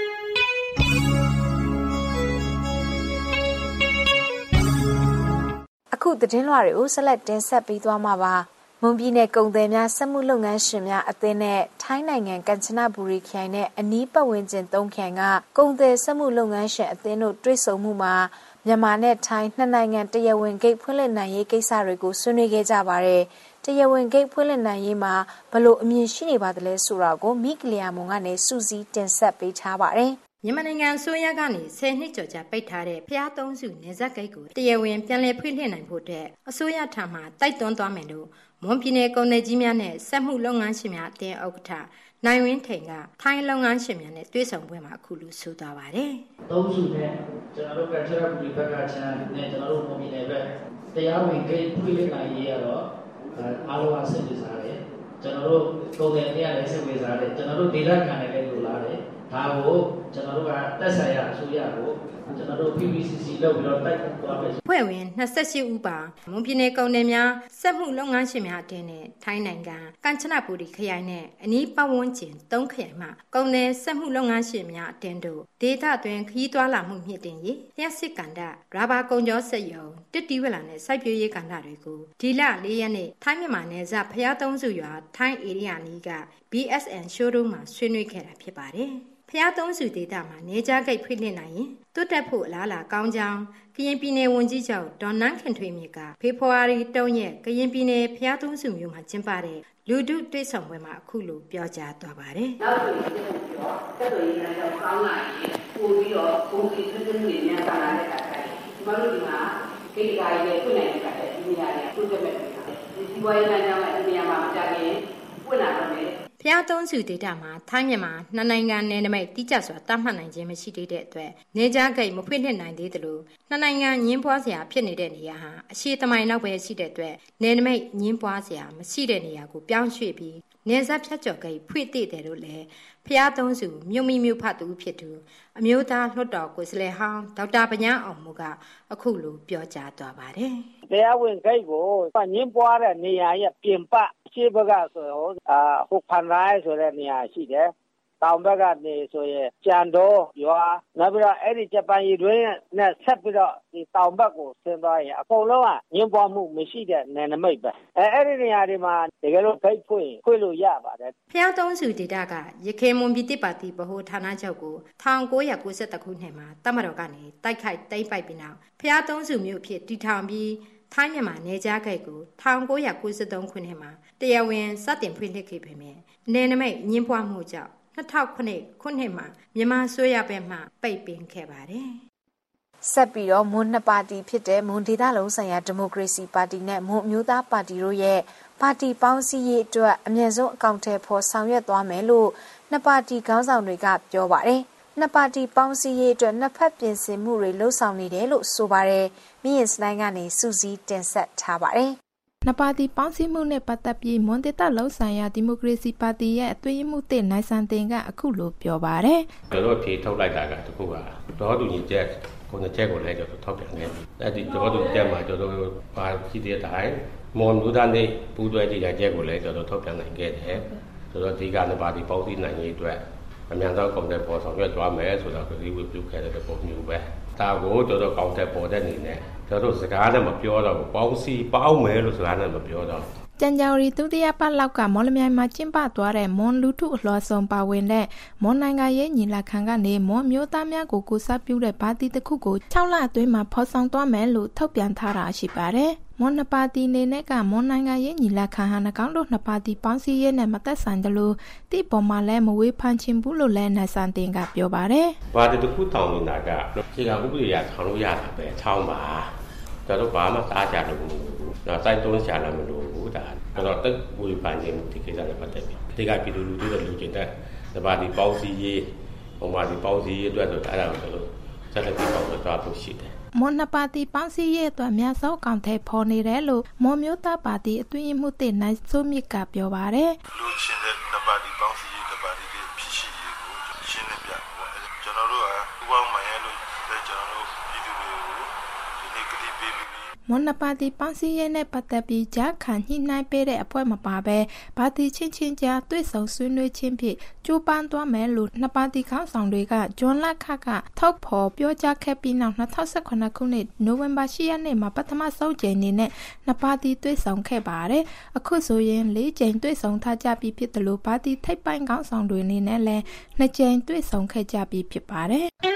အခုသတင်းလွှာတွေကိုဆက်လက်တင်ဆက်ပေးသွားမှာပါမွန်ပြည်နယ်ကုန်သည်များစက်မှုလုပ်ငန်းရှင်များအသင်းနဲ့ထိုင်းနိုင်ငံကမ်ချနဘူရီခရိုင်နဲ့အနီးပတ်ဝန်းကျင်3ခရိုင်ကကုန်သည်စက်မှုလုပ်ငန်းရှင်အသင်းတို့တွေ့ဆုံမှုမှာမြန်မာနဲ့ထိုင်းနှစ်နိုင်ငံတရားဝင်ဂိတ်ဖွင့်လှစ်နိုင်ရေးကိစ္စတွေကိုဆွေးနွေးခဲ့ကြပါတယ်။တရားဝင်ဂိတ်ဖွင့်လှစ်နိုင်ရေးမှာဘလို့အမြင်ရှိနေပါသလဲဆိုတာကိုမိကလျာမွန်ကနေစူးစီးတင်ဆက်ပေးထားပါတယ်။မြန်မာနိုင်ငံအစိုးရကနေ10နှစ်ကျော်ကြာပိတ်ထားတဲ့ဖျားသုံးစုနေဆက်ဂိတ်ကိုတရားဝင်ပြန်လည်ဖွင့်လှစ်နိုင်ဖို့တဲ့အစိုးရထံမှတိုက်တွန်းသွားမယ်လို့မွန်ပြည်နယ်ကုန်သည်ကြီးများနဲ့စက်မှုလုပ်ငန်းရှင်များအသင်းဥက္ကဋ္ဌနိုင်ဝင်းထိန်ကထိုင်းလုပ်ငန်းရှင်များနဲ့တွေ့ဆုံပွဲမှာအခုလိုဆိုသွားပါတယ်။သုံးစုနဲ့ကျွန်တော်တို့ကချရပူရီဘက်ကချမ်းနဲ့ကျွန်တော်တို့မွန်ပြည်နယ်ဘက်တရားဝင်ဂိတ်ဖွင့်လှစ်နိုင်ရေးကတော့အားလုံးအဆင်ပြေစားတယ်။ကျွန်တော်တို့ကုန်သည်တွေလည်းစိတ်ဝင်စားတယ်။ကျွန်တော်တို့ဒေသခံတွေလည်းလိုလားတယ်။ဒါကိုကျွန်တော်တို့ကတက်ဆိုင်ရာအစိုးရကိုကျွန်တော်တို့ PPCC လုပ်ပြီးတော့တိုက်သွားမယ်ဖွဲ့ဝင်28ဦးပါမွန်ပြည်နယ်ကုန်သည်များစက်မှုလုပ်ငန်းရှင်များအသင်းနဲ့ထိုင်းနိုင်ငံကမ်ချနဘူရီခရိုင်နဲ့အနီးပတ်ဝန်းကျင်3ခရိုင်မှာကုန်သည်စက်မှုလုပ်ငန်းရှင်များအသင်းတို့ဒေသတွင်ခရီးသွားလာမှုမြင့်တင်ရေးလျှက်စစ်ကန္တရာဘာကုန်ကျော်စက်ရုံတစ်တီဝလာနဲ့စိုက်ပျိုးရေးကန္တတွေကိုဒီလ4ရက်နေ့ထိုင်းမြန်မာနယ်စပ်ဖျားသုံးစုရွာထိုင်းဧရိယာနီးက BSN showroom မှာဆွေးနွေးခဲ့တာဖြစ်ပါတယ်ဖျားသုံးစုဒေသမှာနေကြဂိတ်ဖွင့်လှစ်နိုင်ရင်တွတ်တက်ဖို့အလားအလာကောင်းကြောင်းကရင်ပြည်နယ်ဝန်ကြီးချုပ်ဒေါ်နန်းခင်ထွေးမြင့်ကဖေဖော်ဝါရီ3ရက်ကရင်ပြည်နယ်ဖျားသုံးစုမြို့မှာကျင်းပတဲ့လူထုတွေ့ဆုံပွဲမှာအခုလိုပြောကြားသွားပါတယ်။နောက်ဆိုရင်တက်တော်ရေးများကြောင့်ကောင်းလာရင်ပို့ပြီးတော့ပုံစံသစ်တွေများပါလာတဲ့အခါကျရင်ဒီမှာတို့ဒီမှာဂိတ်ကားရဲ့ဖွင့်နိုင်တဲ့အခါကျဒီနေရာတွေဖွင့်တက်မဲ့ဖြစ်တယ်။ဒီဘွားရေးများကြောင့်ဒီနေရာမှာမကြခင်ဖွင့်လာတော့တယ်ဖျားသုံးစုဒေတာမှာထိုင်းမြန်မာနှစ်နိုင်ငံနယ်နိမိတ်တိကျစွာတတ်မှတ်နိုင်ခြင်းမရှိသေးတဲ့အတွက်နေကြားဂိတ်မဖွင့်လှစ်နိုင်သေးသလိုနှစ်နိုင်ငံညှင်းပွားစရာဖြစ်နေတဲ့နေရာဟာအရှေ့သမိုင်းနောက်ပဲရှိတဲ့အတွက်နယ်နိမိတ်ညှင်းပွားစရာမရှိတဲ့နေရာကိုပြောင်းရွှေ့ပြီးနေဆက်ဖြတ်ကျော်ဂိတ်ဖွင့်တည်တယ်လို့လည်းဖျားသုံးစုမြို့မိမြို့ဖတ်သူဖြစ်သူအမျိုးသားလွှတ်တော်ကိုယ်စားလှယ်ဟောင်းဒေါက်တာပညာအောင်မူကအခုလိုပြောကြားသွားပါတယ်။တရားဝင်ဂိတ်ကိုညှင်းပွားတဲ့နေရာရဲ့ပြင်ပရှေ့ဘက်ကဆိုဟိုဖန်ရိုင်းဆိုတဲ့နေရာရှိတယ်။တောင်ဘက်ကနေဆိုရင်ကြံတော်ရွာနောက်ပြီးတော့အဲ့ဒီဂျပန်ရေတွင်းနဲ့ဆက်ပြီးတော့ဒီတောင်ဘက်ကိုဆင်းသွားရင်အကုန်လုံးကညှင်းပွားမှုမရှိတဲ့နယ်နိမိတ်ပဲအဲ့ဒီနေရာတွေမှာတကယ်လို့ဂိတ်ဖွင့်လို့ရပါတယ်ဖျားသုံးစုဒေတာကရခေမွန်ပြည်တိပါတီဗဟိုဌာနချုပ်ကို1992ခုနှစ်မှာတပ်မတော်ကနေတိုက်ခိုက်သိမ်းပိုက်ပြီးနောက်ဖျားသုံးစုမြို့ဖြစ်တည်ထောင်ပြီးထိုင်းမြန်မာနယ်ကြားဂိတ်ကို1993ခုနှစ်မှာတရားဝင်စတင်ဖွင့်လှစ်ခဲ့ပေမယ့်နယ်နိမိတ်ညှင်းပွားမှုကြောင့်2009ခုနှစ်မှာမြန်မာဆိုရဘက်မှပိတ်ပင်ခဲ့ပါတယ်။ဆက်ပြီးတော့မွန်နှစ်ပါတီဖြစ်တဲ့မွန်ဒေသလုံးဆိုင်ရာဒီမိုကရေစီပါတီနဲ့မွန်မျိုးသားပါတီတို့ရဲ့ပါတီပေါင်းစည်းရေးအတွက်အမြင့်ဆုံးအကောင့်ထဲပေါ်ဆောင်ရွက်သွားမယ်လို့နှစ်ပါတီခေါင်းဆောင်တွေကပြောပါတယ်။နှစ်ပါတီပေါင်းစည်းရေးအတွက်နှစ်ဖက်ပြင်ဆင်မှုတွေလှုပ်ဆောင်နေတယ်လို့ဆိုပါတယ်။မြင့်စလိုင်းကနေစူးစီးတင်ဆက်ထားပါတယ်။နှစ်ပါတီပေါင်းစည်းမှုနဲ့ပတ်သက်ပြီးမွန်ဒေသလုံးဆိုင်ရာဒီမိုကရေစီပါတီရဲ့အတွင်းရေးမှူးတစ်နိုင်ဆန်တင်ကအခုလိုပြောပါတယ်။ကျွန်တော်ဖြေထုတ်လိုက်တာကတခုကတော်တူညီချက်ကိုလည်းကျွန်တော်ထောက်ပြန်ခဲ့။အဲဒီတော်တူညီချက်မှာကျွန်တော်ပါရှိတဲ့အတိုင်းမွန်လူသားနေပူးတွဲကြည်ချက်ကိုလည်းကျွန်တော်ထောက်ပြန်နိုင်ခဲ့တယ်။ဆိုတော့ဒီကနှစ်ပါတီပေါင်းစည်းနိုင်ရေးအတွက်အများဆုံးကောင်တဲ့ပေါ်ဆောင်ရွက်သွားမယ်ဆိုတော့ဒီဝေပြုခဲ့တဲ့ပုံမျိုးပဲ။ဒါကိုကျွန်တော်ကောင်တဲ့ပေါ်တဲ့နေနဲ့ကျွန်တော်စကားနဲ့မပြောတော့ဘူးပေါင်းစီပေါင်းမယ်လို့စကားနဲ့မပြောတော့ကျန်ကြောင်ရီဒုတိယပတ်လောက်ကမော်လမြိုင်မှာကျင်းပသွားတဲ့မွန်လူထုအလှော်ဆောင်ပါဝင်တဲ့မွန်နိုင်ငံရေးညီလာခံကနေမွန်မျိုးသားများကိုကိုစားပြုတဲ့ပါတီတစ်ခုကို6လအတွင်းမှာဖော်ဆောင်သွားမယ်လို့ထုတ်ပြန်ထားတာရှိပါတယ်မွန်နှစ်ပါတီနေနဲ့ကမွန်နိုင်ငံရဲ့ညီလာခံဟာနှကောင်းတို့နှစ်ပါတီပေါင်းစည်းရေးနဲ့မသက်ဆိုင်တယ်လို့တိပေါ်မှာလည်းမဝေးဖန်ချင်းဘူးလို့လည်းနိုင်စံတင်ကပြောပါတယ်။ဘာတခုတောင်းနေတာကခြေကဥပဒေရထောင်လို့ရတာပဲထောင်းပါ။ကျွန်တော်ဘာမှစားကြလို့မဟုတ်ဘူး။တော့တိုက်တွန်းရှာလည်းမလို့ဘူးဒါ။တော့တက်ဝေးဖန်ချင်းဒီကိစ္စနဲ့ပတ်သက်ပြီးဒီကပြည်သူလူထုတွေလူကျင်တဲ့ဒီပါတီပေါင်းစည်းရေးဟိုမှာဒီပေါင်းစည်းရေးအတွက်ဆိုအဲ့ဒါကိုဆက်လက်ပြီးပေါင်းတော့ဖို့ရှိတယ်မွန်နှစ်ပါတီပေါင်းစည်းရေးအတွက်များစောကောင်ထဲပေါ်နေတယ်လို့မွန်မျိုးသားပါတီအတွင်းမှုတင်နိုင်စိုးမြင့်ကပြောပါတယ်လူချင်းတဲ့နှစ်ပါတီပေါင်းစည်းရေးတစ်ပါတီဖြစ်ရှိရေးကိုရှင်းလင်းပြကျွန်တော်တို့ကဥပမာရလို့ကျွန်တော်တို့ပြည်သူတွေကိုဒီနေ့ကတိပေးပြီးမွန်နှစ်ပါတီပေါင်းစည်းရေးနဲ့ပတ်သက်ပြီးကြားခံညှိနှိုင်းပေးတဲ့အဖွဲ့မပါဘဲပါတီချင်းချင်းကြားတွေ့ဆုံဆွေးနွေးခြင်းဖြင့်ကြိုးပမ်းသွားမယ်လို့နှစ်ပါတီခေါင်းဆောင်တွေကဂျွန်လခကထောက်ဖော်ပြောကြားခဲ့ပြီးနောက်2019ခုနှစ်နိုဝင်ဘာ10ရက်နေ့မှာပထမဆုံးကြိမ်နေနဲ့နှစ်ပါတီတွေ့ဆုံခဲ့ပါတယ်။အခုဆိုရင်၄ကြိမ်တွေ့ဆုံထားကြပြီးဖြစ်တယ်လို့ပါတီထိပ်ပိုင်းခေါင်းဆောင်တွေအနေနဲ့လည်း2ကြိမ်တွေ့ဆုံခဲ့ကြပြီးဖြစ်ပါတယ်။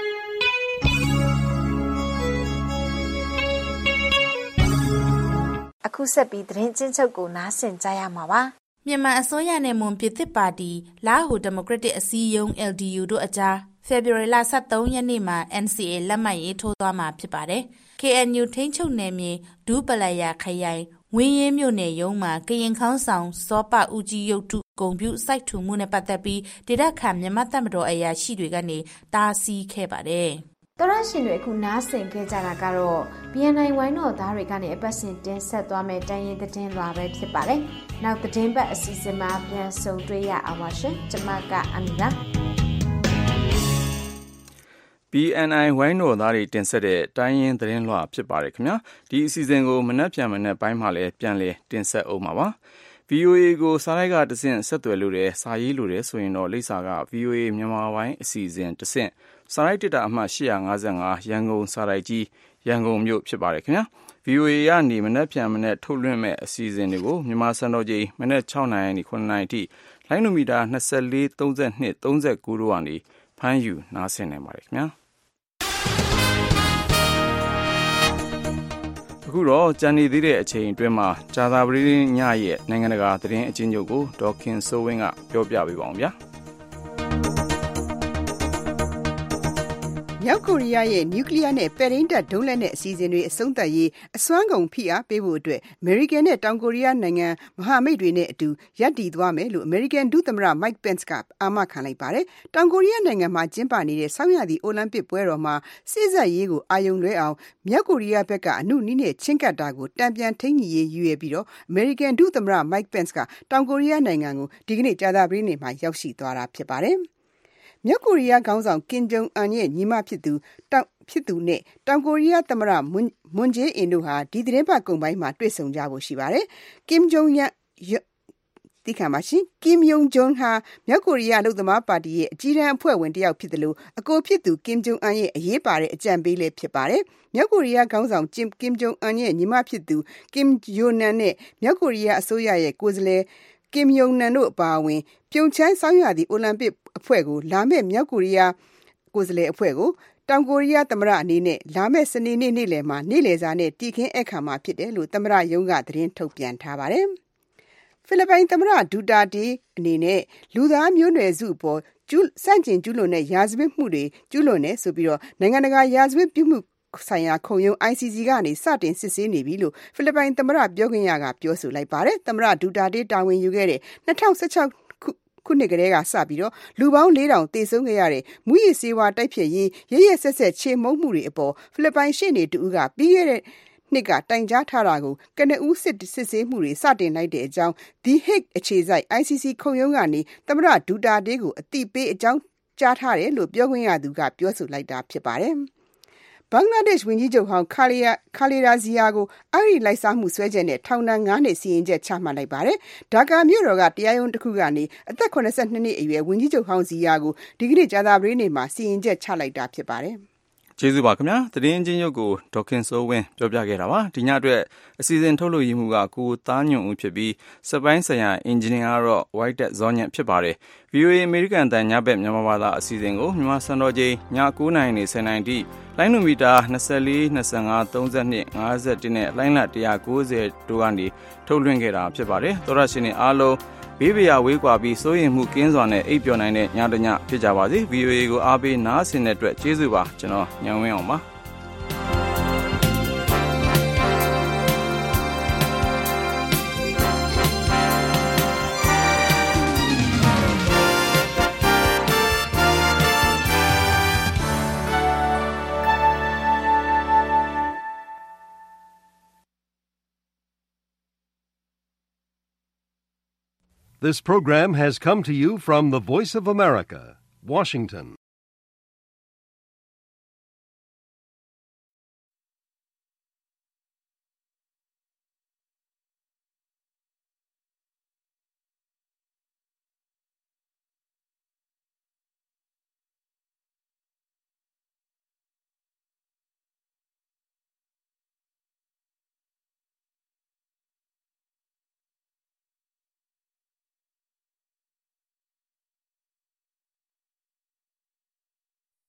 အခုဆက်ပြီးသတင်းချင်းချုပ်ကိုနားဆင်ကြရမှာပါမြန်မာအစိုးရနဲ့မွန်ပြည်သစ်ပါတီလာဟိုဒီမိုကရက်တစ်အစည်းအရုံး LDU တို့အကြားဖေဖော်ဝါရီလ23ရက်နေ့မှာ NCA လက်မှတ်ရေးထိုးသွားမှာဖြစ်ပါတယ်။ KNU ထိန်းချုပ်နယ်မြေဒူးပလာယာခရိုင်ဝင်းရင်းမြို့နယ်ရုံးမှာကရင်ခေါင်းဆောင်စောပဦးကြီးရုပ်ထုဂုံပြုစိုက်ထူမှုနဲ့ပတ်သက်ပြီးဒေသခံမြန်မာတပ်မတော်အရာရှိတွေကနေတားဆီးခဲ့ပါတယ်။တော်ရရှင်တွေအခုနားဆင်ခဲ့ကြတာကတော့ BNI ဝိုင်းတော်သားတွေကနေအပတ်စဉ်တင်ဆက်သွားမယ့်တိုင်းရင်းသတင်းလွှာပဲဖြစ်ပါတယ်။နောက်သတင်းပတ်အစီအစဉ်မှာပြန်ဆုံတွေ့ရအောင်ပါရှင်။ကျွန်မကအမီလာ BNI ဝိုင်းတော်သားတွေတင်ဆက်တဲ့တိုင်းရင်းသတင်းလွှာဖြစ်ပါတယ်ခင်ဗျာဒီအစီအစဉ်ကိုမနက်ဖြန်ပိုင်းမှာလည်းပြန်လည်တင်ဆက်အောင်ပါVOA ကိုစာရိုက်ကတဆင့်ဆက်သွယ်လို့တယ်စာရေးလို့တယ်ဆိုရင်တော့လိပ်စာက VOA မြန်မာပိုင်းအစီအစဉ်တဆင့်စာရိုက်တစ်တာအမှတ်855ရန်ကုန်စာရိုက်ကြီးရန်ကုန်မြို့ဖြစ်ပါတယ်ခင်ဗျာ VOA ကနေမနက်ဖြန်ထုတ်လွှင့်မဲ့အစီအစဉ်တွေကိုမြန်မာစံတော်ချိန်မနက်6နာရီနဲ့9နာရီအထိလိုင်းနိုမီတာ24 32 39တို့ကနေဖမ်းယူနားဆင်နိုင်ပါတယ်ခင်ဗျာအခုတော့ကြံနေသေးတဲ့အချိန်အတွင်းမှာဂျာသာပရိညရဲ့နိုင်ငံတကာသတင်းအချင်းချုပ်ကိုဒေါက်ခင်စိုးဝင်းကပြောပြပေးပါအောင်ဗျာမြောက်ကိုရီးယားရဲ့နျူကလ িয়ার နဲ့ပဲ့ထိန်းတပ်ဒုံးလက်နက်အစီအစဉ်တွေအဆုံးသတ်ရေးအစွမ်းကုန်ဖိအားပေးဖို့အတွက်အမေရိကန်နဲ့တောင်ကိုရီးယားနိုင်ငံမဟာမိတ်တွေနဲ့အတူရပ်တည်သွားမယ်လို့အမေရိကန်ဒုသမ္မတ Mike Pence ကအာမခံလိုက်ပါတယ်။တောင်ကိုရီးယားနိုင်ငံမှာကျင်းပနေတဲ့ဆောင်းရာသီအိုလံပစ်ပွဲတော်မှာစစ်ဆက်ရေးကိုအာရုံလွဲအောင်မြောက်ကိုရီးယားဘက်ကအနုနည်းနဲ့ချင်းကပ်တာကိုတံပြန်ထိန်းညှိရေးရည်ရွယ်ပြီးတော့အမေရိကန်ဒုသမ္မတ Mike Pence ကတောင်ကိုရီးယားနိုင်ငံကိုဒီကနေ့ကြာသပတေးနေ့မှာရောက်ရှိသွားတာဖြစ်ပါတယ်။မြောက်ကိုရီးယားခေါင်းဆောင်ကင်ဂျုံအန်ရဲ့ညီမဖြစ်သူနဲ့တောင်ကိုရီးယားသမ္မတမွန်ဂျေးအင်တို့ဟာဒီသတင်းပတ်ကုန်ပိုင်းမှာတွေ့ဆုံကြဖို့ရှိပါတယ်။ကင်ယုံဂျွန်ဟာမြောက်ကိုရီးယားအလုပ်သမားပါတီရဲ့အကြီးတန်းအဖွဲ့ဝင်တစ်ယောက်ဖြစ်တယ်လို့အကိုဖြစ်သူကင်ဂျုံအန်ရဲ့အရေးပါတဲ့အကြံပေးလည်းဖြစ်ပါတယ်။မြောက်ကိုရီးယားခေါင်းဆောင်ကင်ဂျုံအန်ရဲ့ညီမဖြစ်သူကင်ယိုနန်နဲ့မြောက်ကိုရီးယားအစိုးရရဲ့ကိုယ်စားလှယ်ကင်ယုံနန်တို့အပါအဝင်ပြုံချမ်းဆောင်းရာသီအိုလံပစ်အဖွဲ့ကိုလာမယ့်မြောက်ကိုရီးယားကိုယ်စားလှယ်အဖွဲ့ကိုတောင်ကိုရီးယားသမ္မတအနေနဲ့လာမယ့်စနေနေ့နေ့လယ်မှာနေ့လယ်စာနဲ့တည်ခင်းအခမ်းမှာဖြစ်တယ်လို့သမ္မတရုံးကသတင်းထုတ်ပြန်ထားပါတယ်။ဖိလစ်ပိုင်သမ္မတဒူတာတေအနေနဲ့လူသားမျိုးနွယ်စုအပေါ်စန့်ကျင်ကျူးလွန်တဲ့ရာဇဝတ်မှုတွေကျူးလွန်နေဆိုပြီးတော့နိုင်ငံတကာရာဇဝတ်ပြုမှုဆိုင်ရာခုံရုံး ICC ကနေစတင်စစ်ဆေးနေပြီလို့ဖိလစ်ပိုင်သမ္မတပြောခွင့်ရကပြောဆိုလိုက်ပါတယ်။သမ္မတဒူတာတေတာဝန်ယူခဲ့တဲ့2016ခုနှစ်ကတည်းကစပြီးတော့လူပေါင်း4000သေဆုံးခဲ့ရတဲ့မူးယစ်ဆေးဝါးတိုက်ဖျက်ရေးရရဆက်ဆက်ချေမှုန်းမှုတွေအပေါ်ဖိလစ်ပိုင်ရှေ့နေတူကပြီးခဲ့တဲ့နှစ်ကတိုင်ကြားထားတာကိုကနဦးစစ်ဆေးမှုတွေစတင်လိုက်တဲ့အကြောင်း The Hague အခြေစိုက် ICC ခုံရုံးကနေသမ္မတဒူတာတေကိုအသိပေးအကြောင်းကြားထားတယ်လို့ပြောခွင့်ရသူကပြောဆိုလိုက်တာဖြစ်ပါတယ်။ဘင်္ဂလားဒေ့ရှ်ဝန်ကြီးချုပ်ဟောင်းခါလီဒါဇီယာကိုအဂတိလိုက်စားမှုစွဲချက်နဲ့ထောင်ဒဏ်9နှစ်စီရင်ချက်ချမှတ်လိုက်ပါတယ်။ဒါကာမြို့တော်ကတရားရုံးတစ်ခုကနေအသက်82နှစ်အရွယ်ဝန်ကြီးချုပ်ဟောင်းဇီယာကိုဒီကနေ့ကြာသပတေးနေ့မှာစီရင်ချက်ချလိုက်တာဖြစ်ပါတယ်။ကျေးဇူးပါခင်ဗျာ။သတင်းချင်းရုပ်ကိုဒေါက်ခင်စိုးဝင်းပြောပြခဲ့တာပါ။ဒီညအတွက်အစီအစဉ်ထုတ်လုပ်ရေးမှုကကိုသားညွန့်ဦးဖြစ်ပြီးစက်ပိုင်းဆိုင်ရာအင်ဂျင်နီယာကတော့ White Dead ဇော်ညံ့ဖြစ်ပါတယ်။ VOA အမေရိကန်တန်ညဘက်မြန်မာဘာသာအစီအစဉ်ကိုမြန်မာစံတော်ချိန်ည9:00 နဲ့10:00 အထိလိုင်းနိုမီတာ24 25 32 51နဲ့လိုင်းလ190တို့ကနေထုတ်လွှင့်ခဲ့တာဖြစ်ပါတယ်သောရရှင်တွေအားလုံးဘေးပရာဝေးကွာပြီးစိုးရင်မှုကင်းစွာနဲ့အိပ်ပျော်နိုင်တဲ့ညတညဖြစ်ကြပါစေ VOA ကိုအားပေးနားဆင်တဲ့အတွက်ကျေးဇူးပါကျွန်တော်ညံဝင်းအောင်ပါ This program has come to you from the Voice of America, Washington.